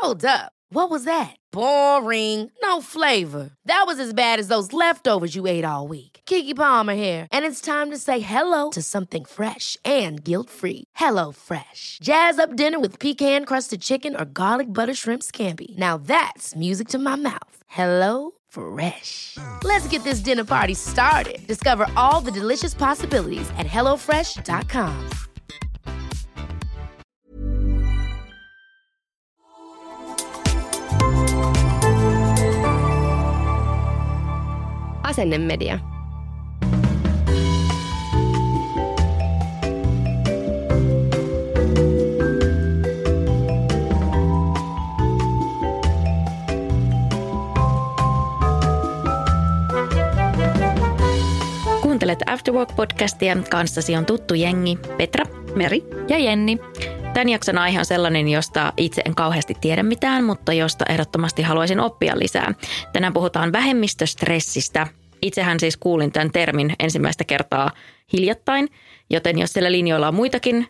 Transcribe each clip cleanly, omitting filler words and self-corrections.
Hold up. What was that? Boring. No flavor. That was as bad as those leftovers you ate all week. Keke Palmer here, and it's time to say hello to something fresh and guilt-free. Hello Fresh. Jazz up dinner with pecan-crusted chicken or garlic butter shrimp scampi. Now that's music to my mouth. Hello Fresh. Let's get this dinner party started. Discover all the delicious possibilities at hellofresh.com. Asennemedia. Kuuntelet Afterwork-podcastia. Kanssasi on tuttu jengi Petra, Meri ja Jenni. Tämän jakson aihe on sellainen, josta itse en kauheasti tiedä mitään, mutta josta ehdottomasti haluaisin oppia lisää. Tänään puhutaan vähemmistöstressistä. Itsehän siis kuulin tämän termin ensimmäistä kertaa hiljattain, joten jos siellä linjoilla on muitakin,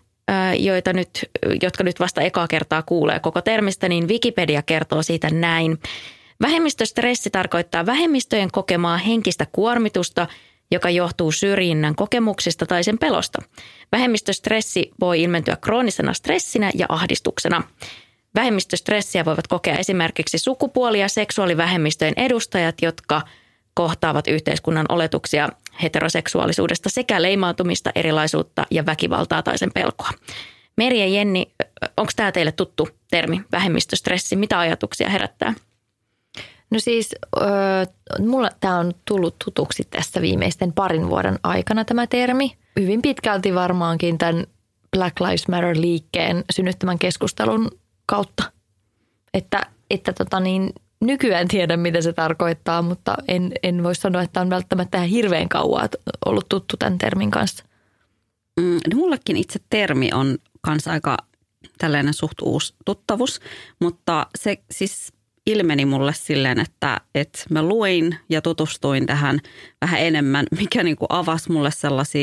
jotka nyt vasta ekaa kertaa kuulee koko termistä, niin Wikipedia kertoo siitä näin. Vähemmistöstressi tarkoittaa vähemmistöjen kokemaa henkistä kuormitusta, joka johtuu syrjinnän kokemuksista tai sen pelosta. Vähemmistöstressi voi ilmentyä kroonisena stressinä ja ahdistuksena. Vähemmistöstressiä voivat kokea esimerkiksi sukupuoli- ja seksuaalivähemmistöjen edustajat, jotka kohtaavat yhteiskunnan oletuksia heteroseksuaalisuudesta sekä leimautumista, erilaisuutta ja väkivaltaa tai sen pelkoa. Meri ja Jenni, onko tämä teille tuttu termi, vähemmistöstressi? Mitä ajatuksia herättää? No siis mulla tämä on tullut tutuksi tässä viimeisten parin vuoden aikana tämä termi. Hyvin pitkälti varmaankin tämän Black Lives Matter-liikkeen synnyttämän keskustelun kautta. Että nykyään tiedän, mitä se tarkoittaa, mutta en voi sanoa, että on välttämättä ihan hirveän kauan ollut tuttu tämän termin kanssa. No mullekin itse termi on kanssa aika tällainen suht uusi tuttavuus, mutta se siis ilmeni mulle silleen, että mä luin ja tutustuin tähän vähän enemmän, mikä niin kuin avasi mulle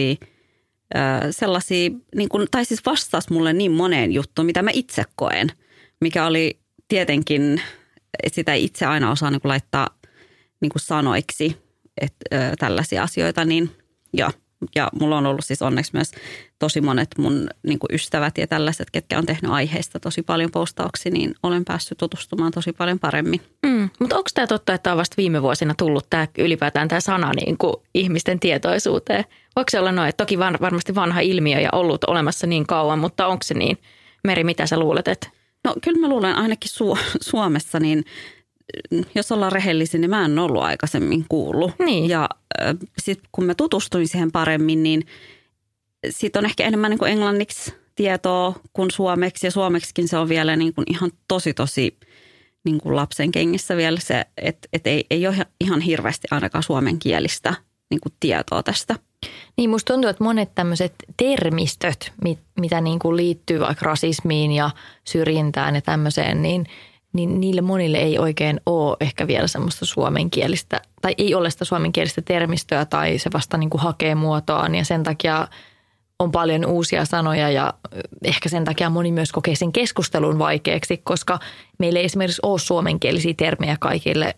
sellaisia niin kuin, tai siis vastasi mulle niin moneen juttuun, mitä mä itse koen, mikä oli tietenkin, sitä itse aina osaa niin kuin laittaa niin kuin sanoiksi, että tällaisia asioita, niin joo. Ja mulla on ollut siis onneksi myös tosi monet mun niin kuin ystävät ja tällaiset, ketkä on tehnyt aiheesta tosi paljon postauksia, niin olen päässyt tutustumaan tosi paljon paremmin. Mutta onko tämä totta, että on vasta viime vuosina tullut ylipäätään tämä sana niin kuin ihmisten tietoisuuteen? Voiko se olla noin, että toki varmasti vanha ilmiö ja ollut olemassa niin kauan, mutta onko se niin? Meri, mitä sä luulet? Että? No kyllä mä luulen ainakin Suomessa, niin jos ollaan rehellisiä, niin mä en ollut aikaisemmin kuullut. Niin. Ja sitten kun mä tutustuin siihen paremmin, niin siitä on ehkä enemmän niin kuin englanniksi tietoa kuin suomeksi. Ja suomeksikin se on vielä niin kuin ihan tosi niin kuin lapsen kengissä vielä se, että ei ole ihan hirveästi ainakaan suomenkielistä niin kuin tietoa tästä. Niin musta tuntuu, että monet tämmöiset termistöt, mitä niin kuin liittyy vaikka rasismiin ja syrjintään ja tämmöiseen, niin niille monille ei oikein ole ehkä vielä semmoista suomenkielistä, tai ei ole sitä suomenkielistä termistöä, tai se vasta niin kuin hakee muotoaan, ja sen takia on paljon uusia sanoja, ja ehkä sen takia moni myös kokee sen keskustelun vaikeaksi, koska meillä ei esimerkiksi ole suomenkielisiä termejä kaikille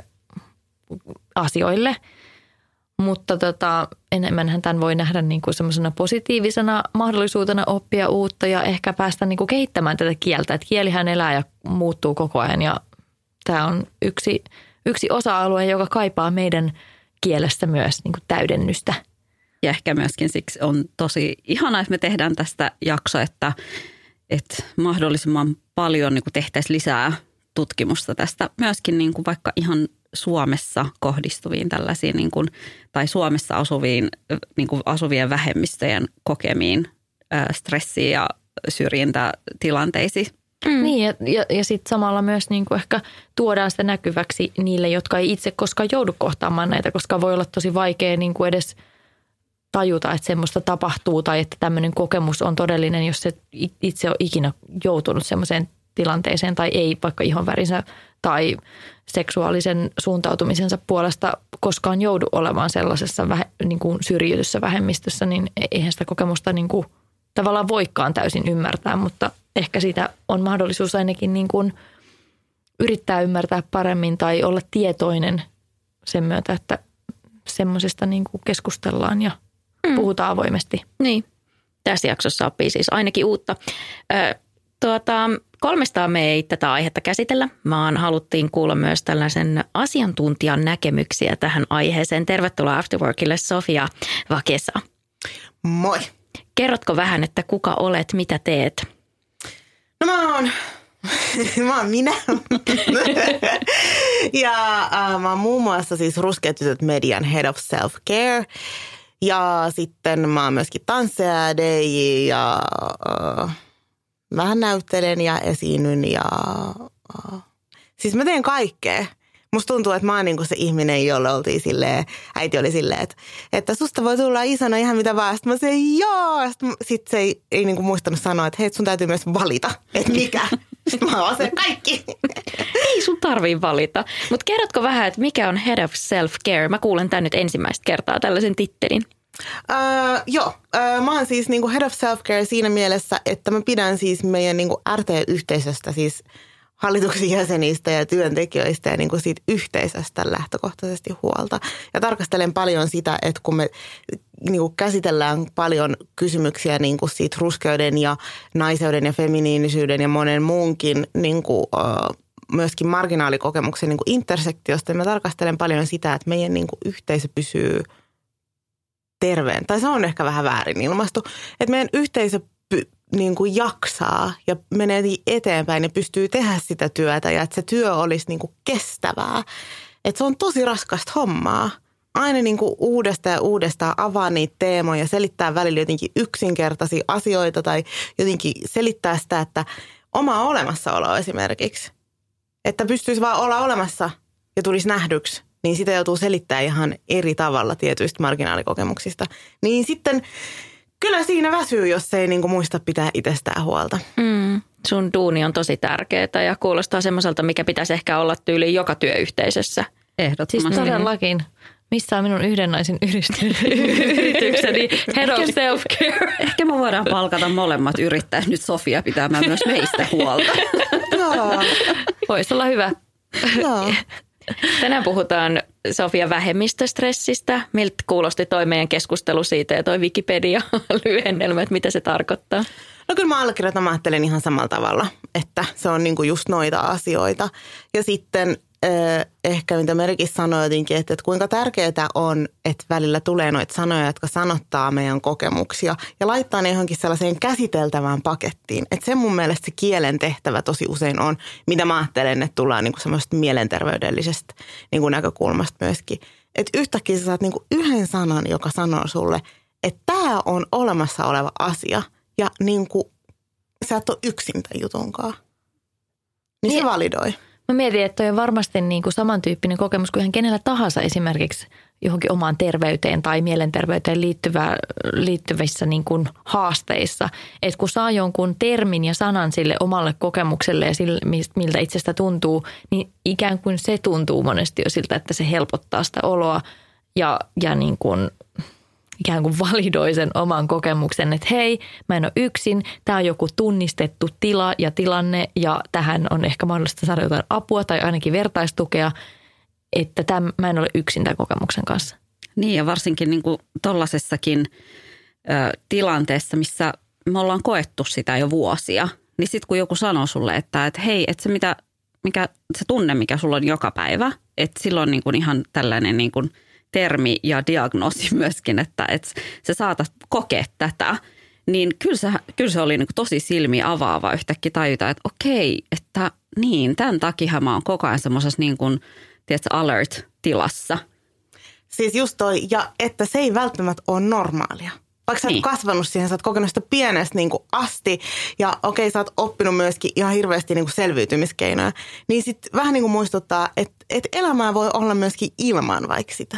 asioille. Mutta enemmänhän tämän voi nähdä niin kuin semmoisena positiivisena mahdollisuutena oppia uutta ja ehkä päästä niin kuin kehittämään tätä kieltä. Että kielihän elää ja muuttuu koko ajan ja tämä on yksi osa-alue, joka kaipaa meidän kielestä myös niin kuin täydennystä. Ja ehkä myöskin siksi on tosi ihanaa, että me tehdään tästä jakso, että mahdollisimman paljon niin kuin tehtäisiin lisää tutkimusta tästä myöskin niin kuin vaikka ihan Suomessa kohdistuviin tällaisiin niin kuin, tai Suomessa niin kuin asuvien vähemmistöjen kokemiin stressiin ja syrjintätilanteisiin. Niin ja sitten samalla myös niin kuin ehkä tuodaan sitä näkyväksi niille, jotka ei itse koskaan joudu kohtaamaan näitä, koska voi olla tosi vaikea niin kuin edes tajuta, että semmoista tapahtuu tai että tämmöinen kokemus on todellinen, jos se itse on ikinä joutunut semmoiseen tilanteeseen tai ei vaikka ihonvärinsä tai seksuaalisen suuntautumisensa puolesta koskaan joudu olemaan sellaisessa niin kuin syrjityssä vähemmistössä, niin eihän sitä kokemusta niin kuin tavallaan voikaan täysin ymmärtää, mutta ehkä siitä on mahdollisuus ainakin niin kuin yrittää ymmärtää paremmin tai olla tietoinen sen myötä, että semmoisesta niin kuin keskustellaan ja puhutaan avoimesti. Niin, tässä jaksossa oppii siis ainakin uutta. 300 me ei tätä aihetta käsitellä, vaan haluttiin kuulla myös tällaisen asiantuntijan näkemyksiä tähän aiheeseen. Tervetuloa Afterworkille Sofia Vakesa. Moi. Kerrotko vähän, että kuka olet, mitä teet? No mä oon minä. Ja mä oon muun muassa siis Ruskeat tytöt Median Head of Self-Care. Ja sitten mä oon myöskin tanssija, DJ ja vähän näyttelen ja esiinnyn ja siis mä teen kaikkea. Musta tuntuu, että mä oon niinku se ihminen, jolle oltiin silleen, äiti oli silleen, että susta voi tulla isona ihan mitä vaan. Sitten mä sanoin, joo. Sitten se ei niinku muistanut sanoa, että hei, sun täytyy myös valita, että mikä. Sitten mä oon se kaikki. Ei sun tarvii valita. Mutta kerrotko vähän, että mikä on Head of Self-Care? Mä kuulen tän nyt ensimmäistä kertaa tällaisen tittelin. Mä oon siis niinku Head of Self-Care siinä mielessä, että mä pidän siis meidän niinku RT-yhteisöstä siis hallituksen jäsenistä ja työntekijöistä ja niin kuin siitä yhteisöstä lähtökohtaisesti huolta. Ja tarkastelen paljon sitä, että kun me niin kuin käsitellään paljon kysymyksiä niin kuin siitä ruskeuden ja naiseuden ja feminiinisyyden ja monen muunkin niin kuin, myöskin marginaalikokemuksen niin kuin intersektiosta, mä tarkastelen paljon sitä, että meidän niin kuin yhteisö pysyy terveen. Tai se on ehkä vähän väärin ilmaistu, että meidän yhteisö niin kuin jaksaa ja menee eteenpäin ja pystyy tehdä sitä työtä ja että se työ olisi niin kuin kestävää. Että se on tosi raskasta hommaa. Aina niin kuin uudestaan ja uudestaan avaa niitä teemoja, selittää välillä jotenkin yksinkertaisia asioita tai jotenkin selittää sitä, että oma olemassaolo esimerkiksi. Että pystyisi vaan olla olemassa ja tulisi nähdyksi, niin sitä joutuu selittämään ihan eri tavalla tietyistä marginaalikokemuksista. Niin sitten kyllä siinä väsyy, jos ei niinku muista pitää itsestään huolta. Sun duuni on tosi tärkeää ja kuulostaa semmoiselta, mikä pitäisi ehkä olla tyyliin joka työyhteisössä. Ehdottomasti. Siis todellakin. Missä on minun yhden naisen yritykseni Head of Self-Care? Ehkä me voidaan palkata molemmat yrittäjät nyt Sofia pitämään myös meistä huolta. Joo. Voisi olla hyvä. Joo. Tänään puhutaan Sofia vähemmistöstressistä. Miltä kuulosti toi meidän keskustelu siitä ja toi Wikipedia-lyhennelmä, että mitä se tarkoittaa? No kyllä mä allekirjoitan, mä ajattelen ihan samalla tavalla, että se on niinku just noita asioita. Ja sitten ehkä mitä Merikin sanoi jotenkin, että kuinka tärkeää on, että välillä tulee noita sanoja, jotka sanottaa meidän kokemuksia ja laittaa ne johonkin sellaiseen käsiteltävään pakettiin. Että se mun mielestä se kielen tehtävä tosi usein on, mitä mä ajattelen, että tullaan niinku semmoista mielenterveydellisestä niinku näkökulmasta myöskin. Että yhtäkkiä sä saat niinku yhden sanan, joka sanoo sulle, että tämä on olemassa oleva asia ja niinku sä et ole yksin tämän jutunkaan. Niin se validoi. Mä mietin, että toi on varmasti niin kuin samantyyppinen kokemus kuin ihan kenellä tahansa esimerkiksi johonkin omaan terveyteen tai mielenterveyteen liittyvissä niin kuin haasteissa. Että kun saa jonkun termin ja sanan sille omalle kokemukselle ja sille, miltä itsestä tuntuu, niin ikään kuin se tuntuu monesti jo siltä, että se helpottaa sitä oloa ja niin kuin ikään kuin validoi sen oman kokemuksen, että hei, mä en ole yksin, tämä on joku tunnistettu tila ja tilanne ja tähän on ehkä mahdollista saada jotain apua tai ainakin vertaistukea, että mä en ole yksin tämän kokemuksen kanssa. Niin ja varsinkin niin kuin tollaisessakin tilanteessa, missä me ollaan koettu sitä jo vuosia, niin sitten kun joku sanoo sulle, että hei, että se tunne, mikä sulla on joka päivä, että silloin niin kuin ihan tällainen niin kuin termi ja diagnoosi myöskin, että sä saatat kokea tätä, niin kyllä se oli niin kuin tosi silmiä avaava yhtäkkiä tajuta, että okei, että niin, tämän takia mä oon koko ajan semmoisessa niin kuin, tiedätkö, alert-tilassa. Siis just toi, ja että se ei välttämättä ole normaalia. Vaikka sä oot kasvanut siihen, sä oot kokenut sitä pienestä niin kuin asti ja okei, sä oot oppinut myöskin ihan hirveästi niin kuin selviytymiskeinoja, niin sitten vähän niin kuin muistuttaa, että elämää voi olla myöskin ilman vaikka sitä.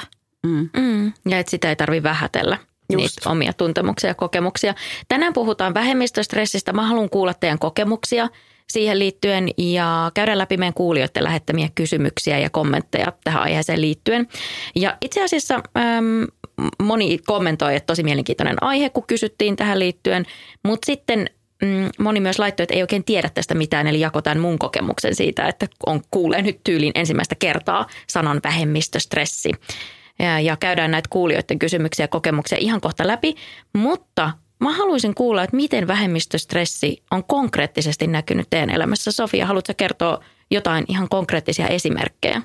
Ja että sitä ei tarvitse vähätellä. Niitä omia tuntemuksia ja kokemuksia. Tänään puhutaan vähemmistöstressistä. Mä haluan kuulla teidän kokemuksia siihen liittyen ja käydä läpi meidän kuulijoiden lähettämiä kysymyksiä ja kommentteja tähän aiheeseen liittyen. Ja itse asiassa moni kommentoi, että tosi mielenkiintoinen aihe, kun kysyttiin tähän liittyen. Mutta sitten moni myös laittoi, että ei oikein tiedä tästä mitään, eli jako tämän mun kokemuksen siitä, että kuulee nyt tyyliin ensimmäistä kertaa sanan vähemmistöstressi. Ja käydään näitä kuulijoiden kysymyksiä ja kokemuksia ihan kohta läpi, mutta mä haluaisin kuulla, että miten vähemmistöstressi on konkreettisesti näkynyt teidän elämässä. Sofia, haluatko kertoa jotain ihan konkreettisia esimerkkejä?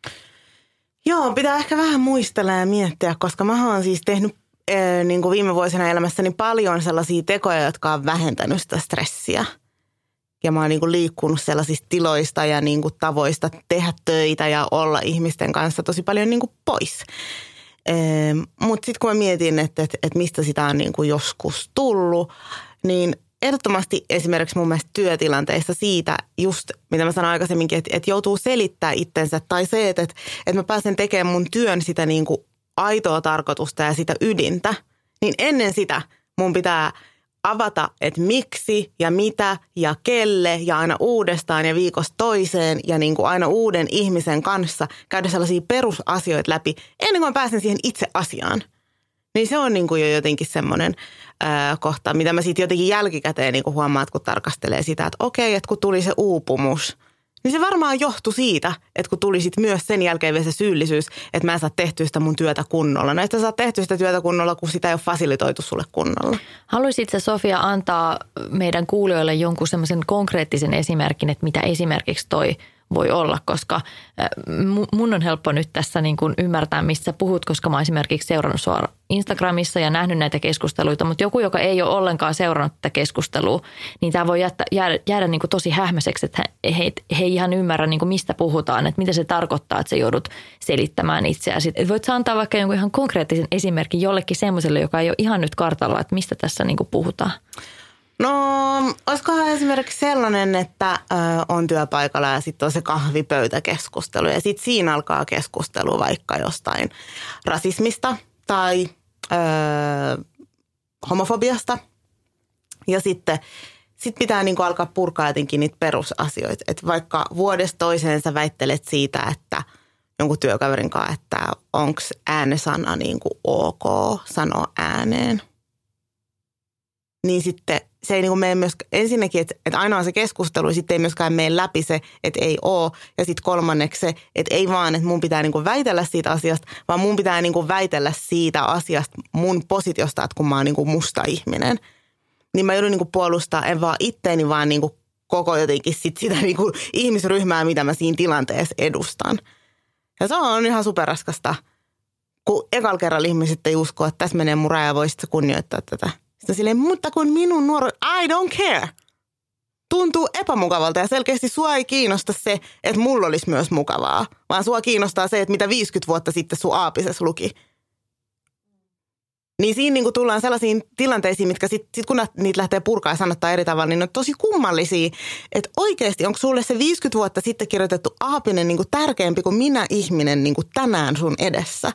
Joo, pitää ehkä vähän muistella ja miettiä, koska mä oon siis tehnyt niin kuin viime vuosina elämässäni paljon sellaisia tekoja, jotka on vähentänyt sitä stressiä. Ja mä oon niin kuin liikkunut sellaisista tiloista ja niin kuin tavoista tehdä töitä ja olla ihmisten kanssa tosi paljon niin kuin pois. Mutta sitten kun mä mietin, että mistä sitä on niin kuin joskus tullut, niin ehdottomasti esimerkiksi mun mielestä työtilanteissa siitä just, mitä mä sanoin aikaisemminkin, että joutuu selittää itsensä tai se, että mä pääsen tekemään mun työn sitä niin kuin aitoa tarkoitusta ja sitä ydintä, niin ennen sitä mun pitää avata, että miksi ja mitä ja kelle ja aina uudestaan ja viikosta toiseen ja niin kuin aina uuden ihmisen kanssa käydä sellaisia perusasioita läpi ennen kuin mä pääsen siihen itse asiaan. Niin se on niin kuin jo jotenkin semmoinen kohta, mitä mä sitten jotenkin jälkikäteen niin kuin huomaan, että kun tarkastelee sitä, että okei, että kun tuli se uupumus, niin se varmaan johtui siitä, että kun tuli sitten myös sen jälkeen vielä se syyllisyys, että mä en saa tehtyä sitä mun työtä kunnolla. No et sä saa tehtyä sitä työtä kunnolla, kun sitä ei ole fasilitoitu sulle kunnolla. Haluaisitko Sofia antaa meidän kuulijoille jonkun semmoisen konkreettisen esimerkin, että mitä esimerkiksi toi voi olla, koska mun on helppo nyt tässä niin kuin ymmärtää, mistä puhut, koska mä oon esimerkiksi seurannut sua Instagramissa ja nähnyt näitä keskusteluita, mutta joku, joka ei ole ollenkaan seurannut tätä keskustelua, niin tämä voi jäädä niin kuin tosi hähmäiseksi, että he ei ihan ymmärrä, niin kuin mistä puhutaan, että mitä se tarkoittaa, että sä joudut selittämään itseäsi. Voit sä antaa vaikka jonkun ihan konkreettisen esimerkin jollekin semmoiselle, joka ei ole ihan nyt kartalla, että mistä tässä niin kuin puhutaan? No, olisikohan esimerkiksi sellainen, että on työpaikalla ja sitten on se kahvipöytäkeskustelu ja sitten siinä alkaa keskustelu vaikka jostain rasismista tai homofobiasta ja sitten pitää niinku alkaa purkaa jotenkin niitä perusasioita. Että vaikka vuodesta toiseen sä väittelet siitä, että jonkun työkaverin kanssa, että onko äänesana niinku ok sanoa ääneen. Niin sitten se ei niin kuin mene myöskään, ensinnäkin, että aina on se keskustelu, ja sitten ei myöskään mene läpi se, että ei ole. Ja sitten kolmanneksi se, että ei vaan, että mun pitää niin kuin väitellä siitä asiasta, vaan mun pitää niin kuin väitellä siitä asiasta mun positiosta, että kun mä oon niin kuin musta ihminen. Niin mä joudun niin kuin puolustaa en vaan itteeni, vaan niin kuin koko jotenkin sitä niin kuin ihmisryhmää, mitä mä siinä tilanteessa edustan. Ja se on ihan superraskasta, kun ekalla kerralla ihmiset ei usko, että tässä menee mun raja, voisit sä kunnioittaa tätä. Sitten silleen, mutta kun minun I don't care. Tuntuu epämukavalta ja selkeästi sua ei kiinnosta se, että mulla olisi myös mukavaa, vaan sua kiinnostaa se, että mitä 50 vuotta sitten sun aapisessa luki. Niin siinä niin tullaan sellaisiin tilanteisiin, mitkä sit kun niitä lähtee purkaa ja sanottaa eri tavalla, niin ne on tosi kummallisia. Että oikeasti onko sulle se 50 vuotta sitten kirjoitettu aapinen niin tärkeämpi kuin minä ihminen niin tänään sun edessä?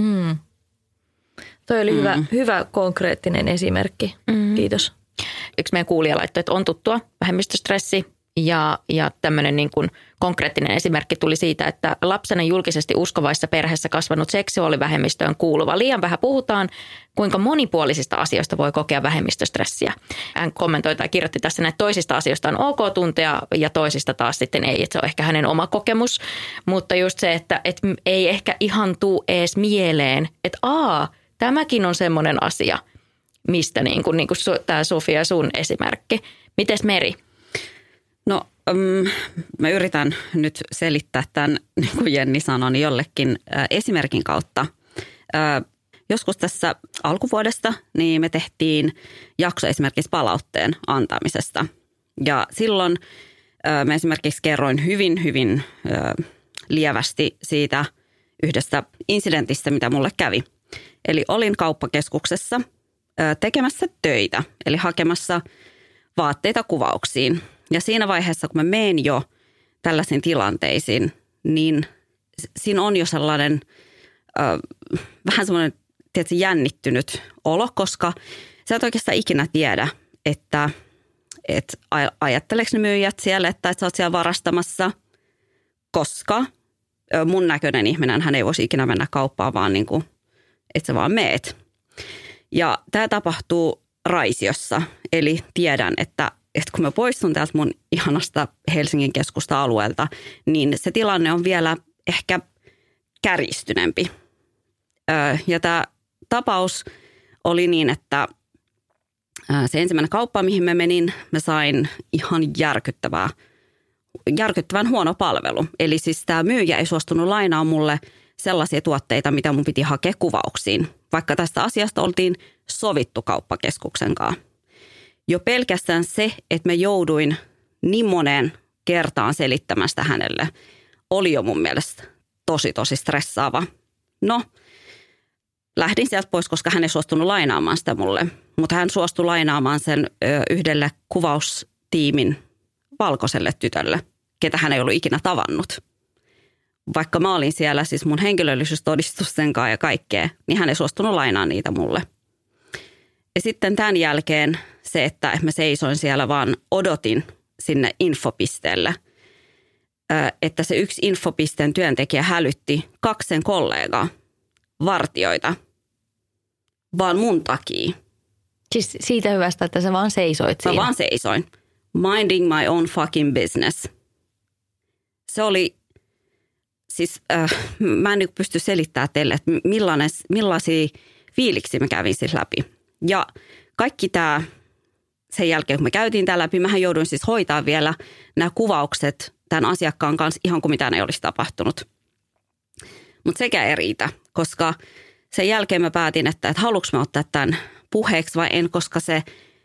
Toi oli hyvä konkreettinen esimerkki. Kiitos. Yksi meidän kuulija laittoi, että on tuttua vähemmistöstressi ja tämmöinen niin kuin konkreettinen esimerkki tuli siitä, että lapsena julkisesti uskovaissa perheessä kasvanut seksuaalivähemmistöön kuuluva. Liian vähän puhutaan, kuinka monipuolisista asioista voi kokea vähemmistöstressiä. Hän kommentoi tai kirjoitti tässä, että toisista asioista on ok tuntea ja toisista taas sitten ei, että se on ehkä hänen oma kokemus. Mutta just se, että ei ehkä ihan tuu ees mieleen, että tämäkin on semmoinen asia, mistä niin kuin tämä Sofia sun esimerkki. Mites Meri? No mä yritän nyt selittää tämän, niin kuin Jenni sanoi, niin jollekin esimerkin kautta. Joskus tässä alkuvuodesta niin me tehtiin jakso esimerkiksi palautteen antamisesta. Ja silloin mä esimerkiksi kerroin hyvin lievästi siitä yhdestä incidentistä, mitä mulle kävi. Eli olin kauppakeskuksessa tekemässä töitä, eli hakemassa vaatteita kuvauksiin. Ja siinä vaiheessa, kun mä menen jo tällaisiin tilanteisiin, niin siinä on jo sellainen vähän semmoinen jännittynyt olo, koska sä et oikeastaan ikinä tiedä, että ajatteleeko ne myyjät siellä, että sä oot siellä varastamassa, koska mun näköinen ihminen, hän ei voisi ikinä mennä kauppaan, vaan niin kuin, että sä vaan meet. Ja tämä tapahtuu Raisiossa. Eli tiedän, että kun mä poistun täältä mun ihanasta Helsingin keskusta-alueelta, niin se tilanne on vielä ehkä kärjistyneempi. Ja tämä tapaus oli niin, että se ensimmäinen kauppa, mihin mä menin, mä sain ihan järkyttävän huono palvelu. Eli siis tämä myyjä ei suostunut lainaa mulle sellaisia tuotteita, mitä mun piti hakea kuvauksiin, vaikka tästä asiasta oltiin sovittu kauppakeskuksen kanssa. Jo pelkästään se, että mä jouduin niin moneen kertaan selittämästä hänelle, oli jo mun mielestä tosi stressaava. No, lähdin sieltä pois, koska hän ei suostunut lainaamaan sitä mulle, mutta hän suostui lainaamaan sen yhdelle kuvaustiimin valkoiselle tytölle, ketä hän ei ollut ikinä tavannut. Vaikka mä olin siellä siis mun henkilöllisyystodistusten kanssa ja kaikkea, niin hän ei suostunut lainaamaan niitä mulle. Ja sitten tämän jälkeen se, että mä seisoin siellä vaan odotin sinne infopisteelle, että se yksi infopisteen työntekijä hälytti 2 sen kollegaa, vartijoita, vaan mun takia. Siis siitä hyvästä, että sä vaan seisoit siinä. Mä vaan seisoin. Minding my own fucking business. Se oli, siis mä en pysty selittämään teille, että millaisia fiiliksi mä kävin siis läpi. Ja kaikki tämä, sen jälkeen kun me käytiin tää läpi, mähän jouduin siis hoitaa vielä nämä kuvaukset tämän asiakkaan kanssa ihan kuin mitään ei olisi tapahtunut. Mutta sekään ei riitä, koska sen jälkeen mä päätin, että haluanko mä ottaa tämän puheeksi vai en, koska se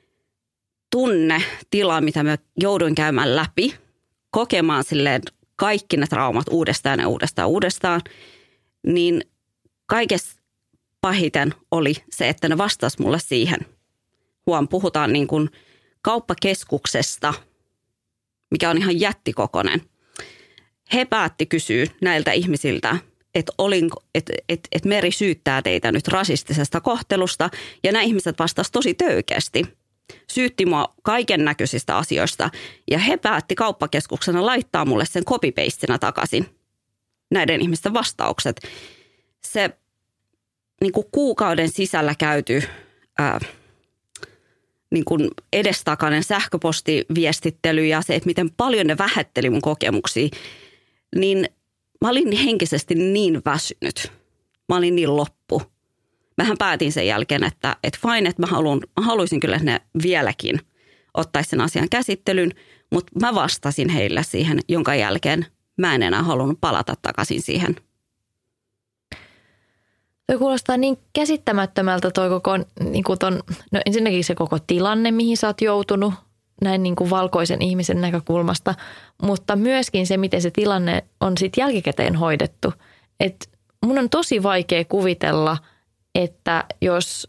tunnetila, mitä mä jouduin käymään läpi, kokemaan silleen kaikki ne traumat uudestaan ja uudestaan, niin kaikessa pahiten oli se, että ne vastasi mulle siihen. Puhutaan niin kuin kauppakeskuksesta, mikä on ihan jättikokoinen. He päätti kysyä näiltä ihmisiltä, että Meri syyttää teitä nyt rasistisesta kohtelusta, ja nämä ihmiset vastasivat tosi töykeästi. Syytti mua kaiken näköisistä asioista, ja he päätti kauppakeskuksena laittaa mulle sen copy-pastina takaisin. Näiden ihmisten vastaukset. Se niin kuin kuukauden sisällä käyty niin kuin edestakainen sähköpostiviestittely ja se, että miten paljon ne vähätteli mun kokemuksia, niin mä olin henkisesti niin väsynyt. Mä olin niin loppu. Mähän päätin sen jälkeen, että fine, että mä haluaisin kyllä, että ne vieläkin ottaisi sen asian käsittelyn, mutta mä vastasin heille siihen, jonka jälkeen mä en enää halunnut palata takaisin siihen. Toi kuulostaa niin käsittämättömältä toi koko, niin kuin no ensinnäkin se koko tilanne, mihin sä oot joutunut näin niin kuin valkoisen ihmisen näkökulmasta, mutta myöskin se, miten se tilanne on sitten jälkikäteen hoidettu. Et mun on tosi vaikea kuvitella, että jos,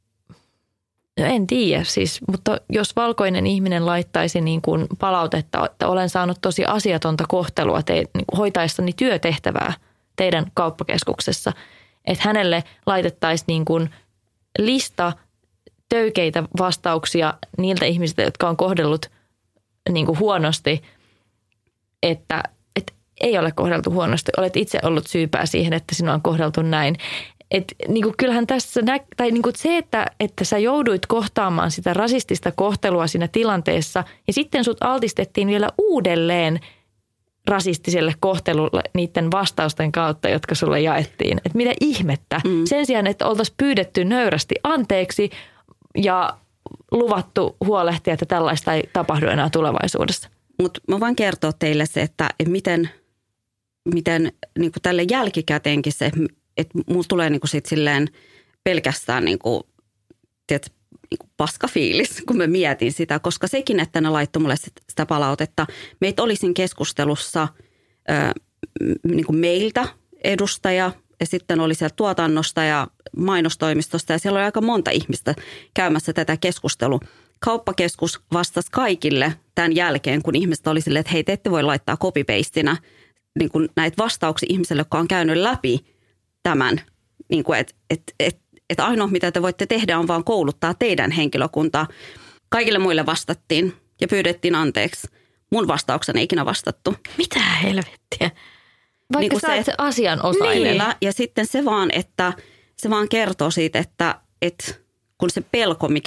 no en tiedä siis, mutta jos valkoinen ihminen laittaisi niin kuin palautetta, että olen saanut tosi asiatonta kohtelua niin kuin hoitaessani työtehtävää teidän kauppakeskuksessa, että hänelle laitettaisiin niin kuin lista töykeitä vastauksia niiltä ihmisiltä, jotka on kohdellut niin kuin huonosti, että ei ole kohdeltu huonosti. Olet itse ollut syypää siihen, että sinua on kohdeltu näin. Et, niin kuin kyllähän tässä, tai niin kuin se, että sä jouduit kohtaamaan sitä rasistista kohtelua siinä tilanteessa ja sitten sut altistettiin vielä uudelleen rasistiselle kohtelulle niiden vastausten kautta, jotka sulle jaettiin. Että mitä ihmettä. Sen sijaan, että oltaisiin pyydetty nöyrästi anteeksi ja luvattu huolehtia, että tällaista ei tapahdu enää tulevaisuudessa. Mutta mä voin kertoa teille se, että miten niin kuin tälle jälkikäteenkin se, että mulla tulee niin kuin sit silleen pelkästään niin kuin, tiedät, niin kuin paskafiilis, kun mä mietin sitä, koska sekin, että ne laittoi mulle sitä palautetta. Meitä olisin keskustelussa niin kuin meiltä edustaja ja sitten oli sieltä tuotannosta ja mainostoimistosta ja siellä oli aika monta ihmistä käymässä tätä keskustelua. Kauppakeskus vastasi kaikille tämän jälkeen, kun ihmiset oli silleen, että hei, te ette voi laittaa copy-pastina niin kuin näitä vastauksia ihmiselle, jotka on käynyt läpi tämän, niin kuin, että ainoa mitä te voitte tehdä on vaan kouluttaa teidän henkilökuntaa. Kaikille muille vastattiin ja pyydettiin anteeksi. Mun vastauksen ei ikinä vastattu. Mitä helvettiä? Vaikka niin sä oot se asianosainen. Niin, ja sitten se vaan kertoo siitä, että kun se pelko, mikä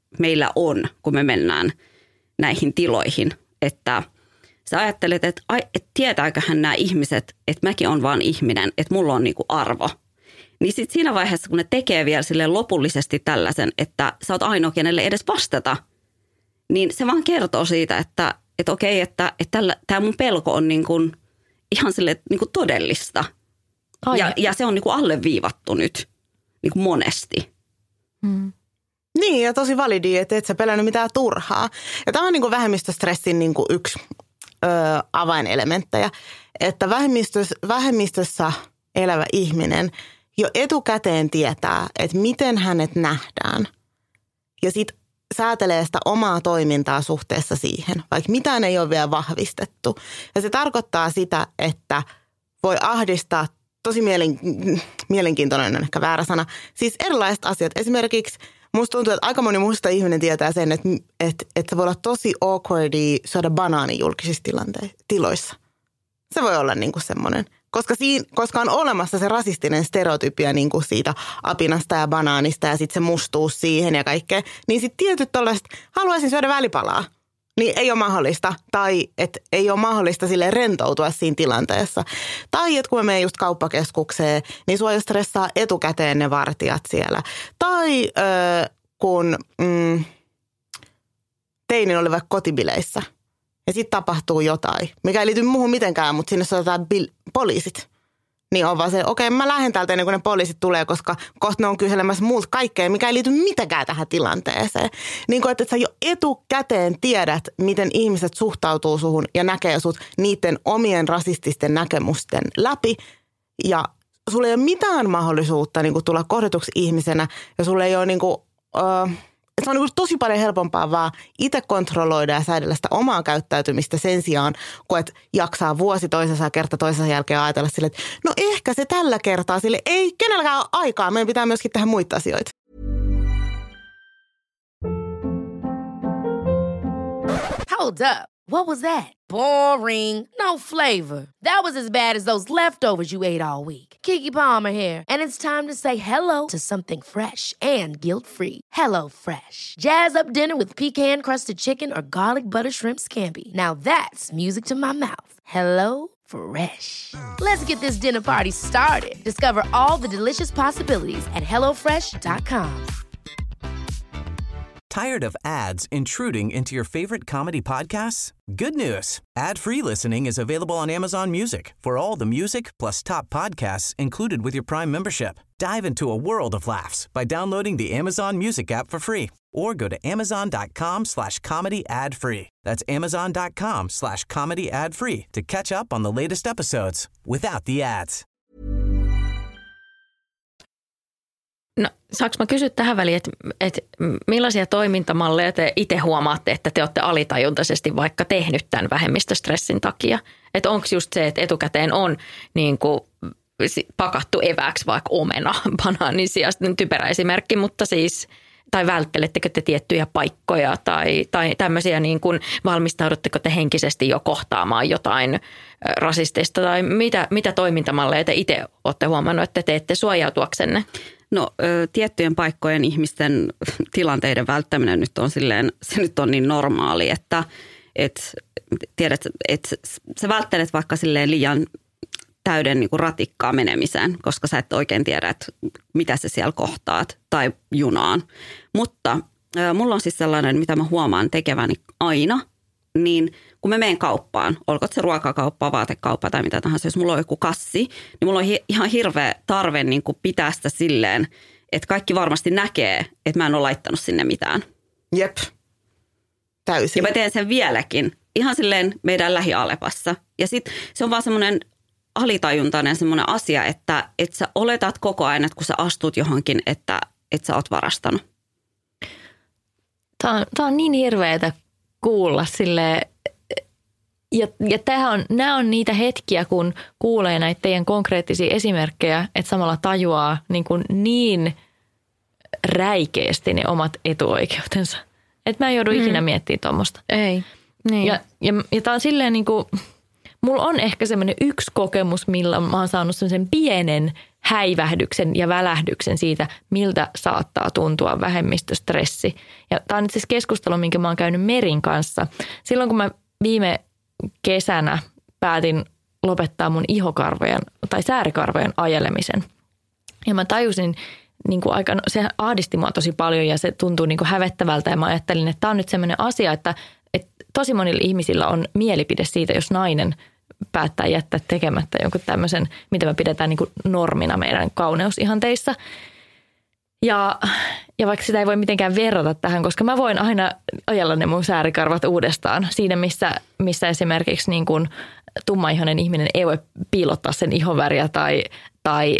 meillä on, kun me mennään näihin tiloihin. Että sä ajattelet, että tietääköhän nämä ihmiset, että mäkin on vaan ihminen, että mulla on niinku arvo. Niin sitten siinä vaiheessa, kun ne tekee vielä sille lopullisesti tällaisen, että sä oot ainoa, kenelle edes vastata, niin se vaan kertoo siitä, että okei, että tämä mun pelko on niinku ihan sille niinku todellista. Ja se on niinku alleviivattu nyt niinku monesti. Niin, ja tosi validi, että et sä pelännyt mitään turhaa. Ja tämä on niinku vähemmistöstressin niinku yksi avainelementtejä, että vähemmistössä elävä ihminen jo etukäteen tietää, että miten hänet nähdään. Ja sitten säätelee sitä omaa toimintaa suhteessa siihen, vaikka mitään ei ole vielä vahvistettu. Ja se tarkoittaa sitä, että voi ahdistaa, tosi mielenkiintoinen on ehkä väärä sana, siis erilaiset asiat. Esimerkiksi musta tuntuu, että aika moni musta ihminen tietää sen, että voi olla tosi awkwardia syödä banaani julkisissa tiloissa. Se voi olla niinku semmoinen. Koska on olemassa se rasistinen stereotypia niin kuin siitä apinasta ja banaanista ja sitten se mustuus siihen ja kaikkea, niin sitten tietyt tollaiset, haluaisin syödä välipalaa, niin ei ole mahdollista. Tai että ei ole mahdollista silleen rentoutua siinä tilanteessa. Tai että kun mä menen just kauppakeskukseen, niin sua jo stressaa etukäteen ne vartijat siellä. Tai kun teinin oli vaikka kotibileissä. Ja sitten tapahtuu jotain, mikä ei liity muuhun mitenkään, mutta sinne soitetaan poliisit. Niin on vaan se, okei, mä lähden täältä ennen kuin ne poliisit tulee, koska kohta ne on kyselemässä muulta kaikkea, mikä ei liity mitenkään tähän tilanteeseen. Niin kuin, että sä jo etukäteen tiedät, miten ihmiset suhtautuu suhun ja näkee sut niiden omien rasististen näkemysten läpi. Ja sulla ei ole mitään mahdollisuutta niin kuin tulla kohdatuksi ihmisenä ja sulla ei ole niin kuin, se on niin tosi paljon helpompaa vaan itse kontrolloida ja säädellä sitä omaa käyttäytymistä sen sijaan, kun et jaksaa vuosi toisensa ja kerta toisensa jälkeen ajatella sille, että no ehkä se tällä kertaa sille ei kenelläkään ole aikaa. Meidän pitää myöskin tehdä muita asioita. Hold up. What was that? Boring. No flavor. That was as bad as those leftovers you ate all week. Keke Palmer here, and it's time to say hello to something fresh and guilt-free. Hello Fresh. Jazz up dinner with pecan-crusted chicken or garlic butter shrimp scampi. Now that's music to my mouth. Hello Fresh. Let's get this dinner party started. Discover all the delicious possibilities at hellofresh.com. Tired of ads intruding into your favorite comedy podcasts? Good news. Ad-free listening is available on Amazon Music for all the music plus top podcasts included with your Prime membership. Dive into a world of laughs by downloading the Amazon Music app for free or go to amazon.com/comedy ad-free. That's amazon.com/comedy ad-free to catch up on the latest episodes without the ads. No, saanko mä kysyä tähän väliin, että millaisia toimintamalleja te itse huomaatte, että te olette alitajuntaisesti vaikka tehnyt tämän vähemmistöstressin takia? Että onko just se, että etukäteen on niin kuin pakattu evääksi vaikka omena banaanin sijasta, typerä esimerkki, mutta siis, tai välttelettekö te tiettyjä paikkoja tai tämmöisiä niin kuin valmistaudutteko te henkisesti jo kohtaamaan jotain rasistista tai mitä toimintamalleja te itse olette huomannut, että teette suojautuaksenne? No tiettyjen paikkojen ihmisten tilanteiden välttäminen nyt on silleen, se nyt on niin normaali, että tiedät, että sä välttelet vaikka silleen liian täyden niin kuin ratikkaa menemiseen, koska sä et oikein tiedä, että mitä sä siellä kohtaat tai junaan. Mutta mulla on siis sellainen, mitä mä huomaan tekeväni aina, niin kun mä menen kauppaan, olkoon se ruokakauppa, vaatekauppa tai mitä tahansa, jos mulla on joku kassi, niin mulla on ihan hirveä tarve niin kuin pitää sitä silleen, että kaikki varmasti näkee, että mä en ole laittanut sinne mitään. Jep, täysin. Ja mä teen sen vieläkin, ihan silleen meidän lähialepassa. Ja sitten se on vaan semmoinen alitajuntainen semmoinen asia, että sä oletat koko ajan, että kun sä astut johonkin, että sä oot varastanut. Tämä on niin hirveätä kuulla silleen. Ja nämä on niitä hetkiä, kun kuulee näitä teidän konkreettisia esimerkkejä, että samalla tajuaa niin räikeästi ne omat etuoikeutensa. Että mä en joudu ikinä miettimään tuommoista. Ei. Niin. Ja tämä on silleen mulla on ehkä semmoinen yksi kokemus, millä mä oon saanut semmoisen pienen häivähdyksen ja välähdyksen siitä, miltä saattaa tuntua vähemmistöstressi. Ja tämä on itse asiassa keskustelu, minkä mä oon käynyt Merin kanssa. Silloin kun mä viime kesänä päätin lopettaa mun ihokarvojen tai säärikarvojen ajelemisen. Ja mä tajusin, niin kuin se ahdisti mua tosi paljon ja se tuntui niin kuin hävettävältä. Ja mä ajattelin, että tämä on nyt sellainen asia, että tosi monilla ihmisillä on mielipide siitä, jos nainen päättää jättää tekemättä jonkun tämmöisen, mitä me pidetään niin kuin normina meidän kauneusihanteissa. Ja vaikka sitä ei voi mitenkään verrata tähän, koska mä voin aina ajella ne mun säärikarvat uudestaan. Siinä, missä esimerkiksi niin kuin tummaihoinen ihminen ei voi piilottaa sen ihonväriä tai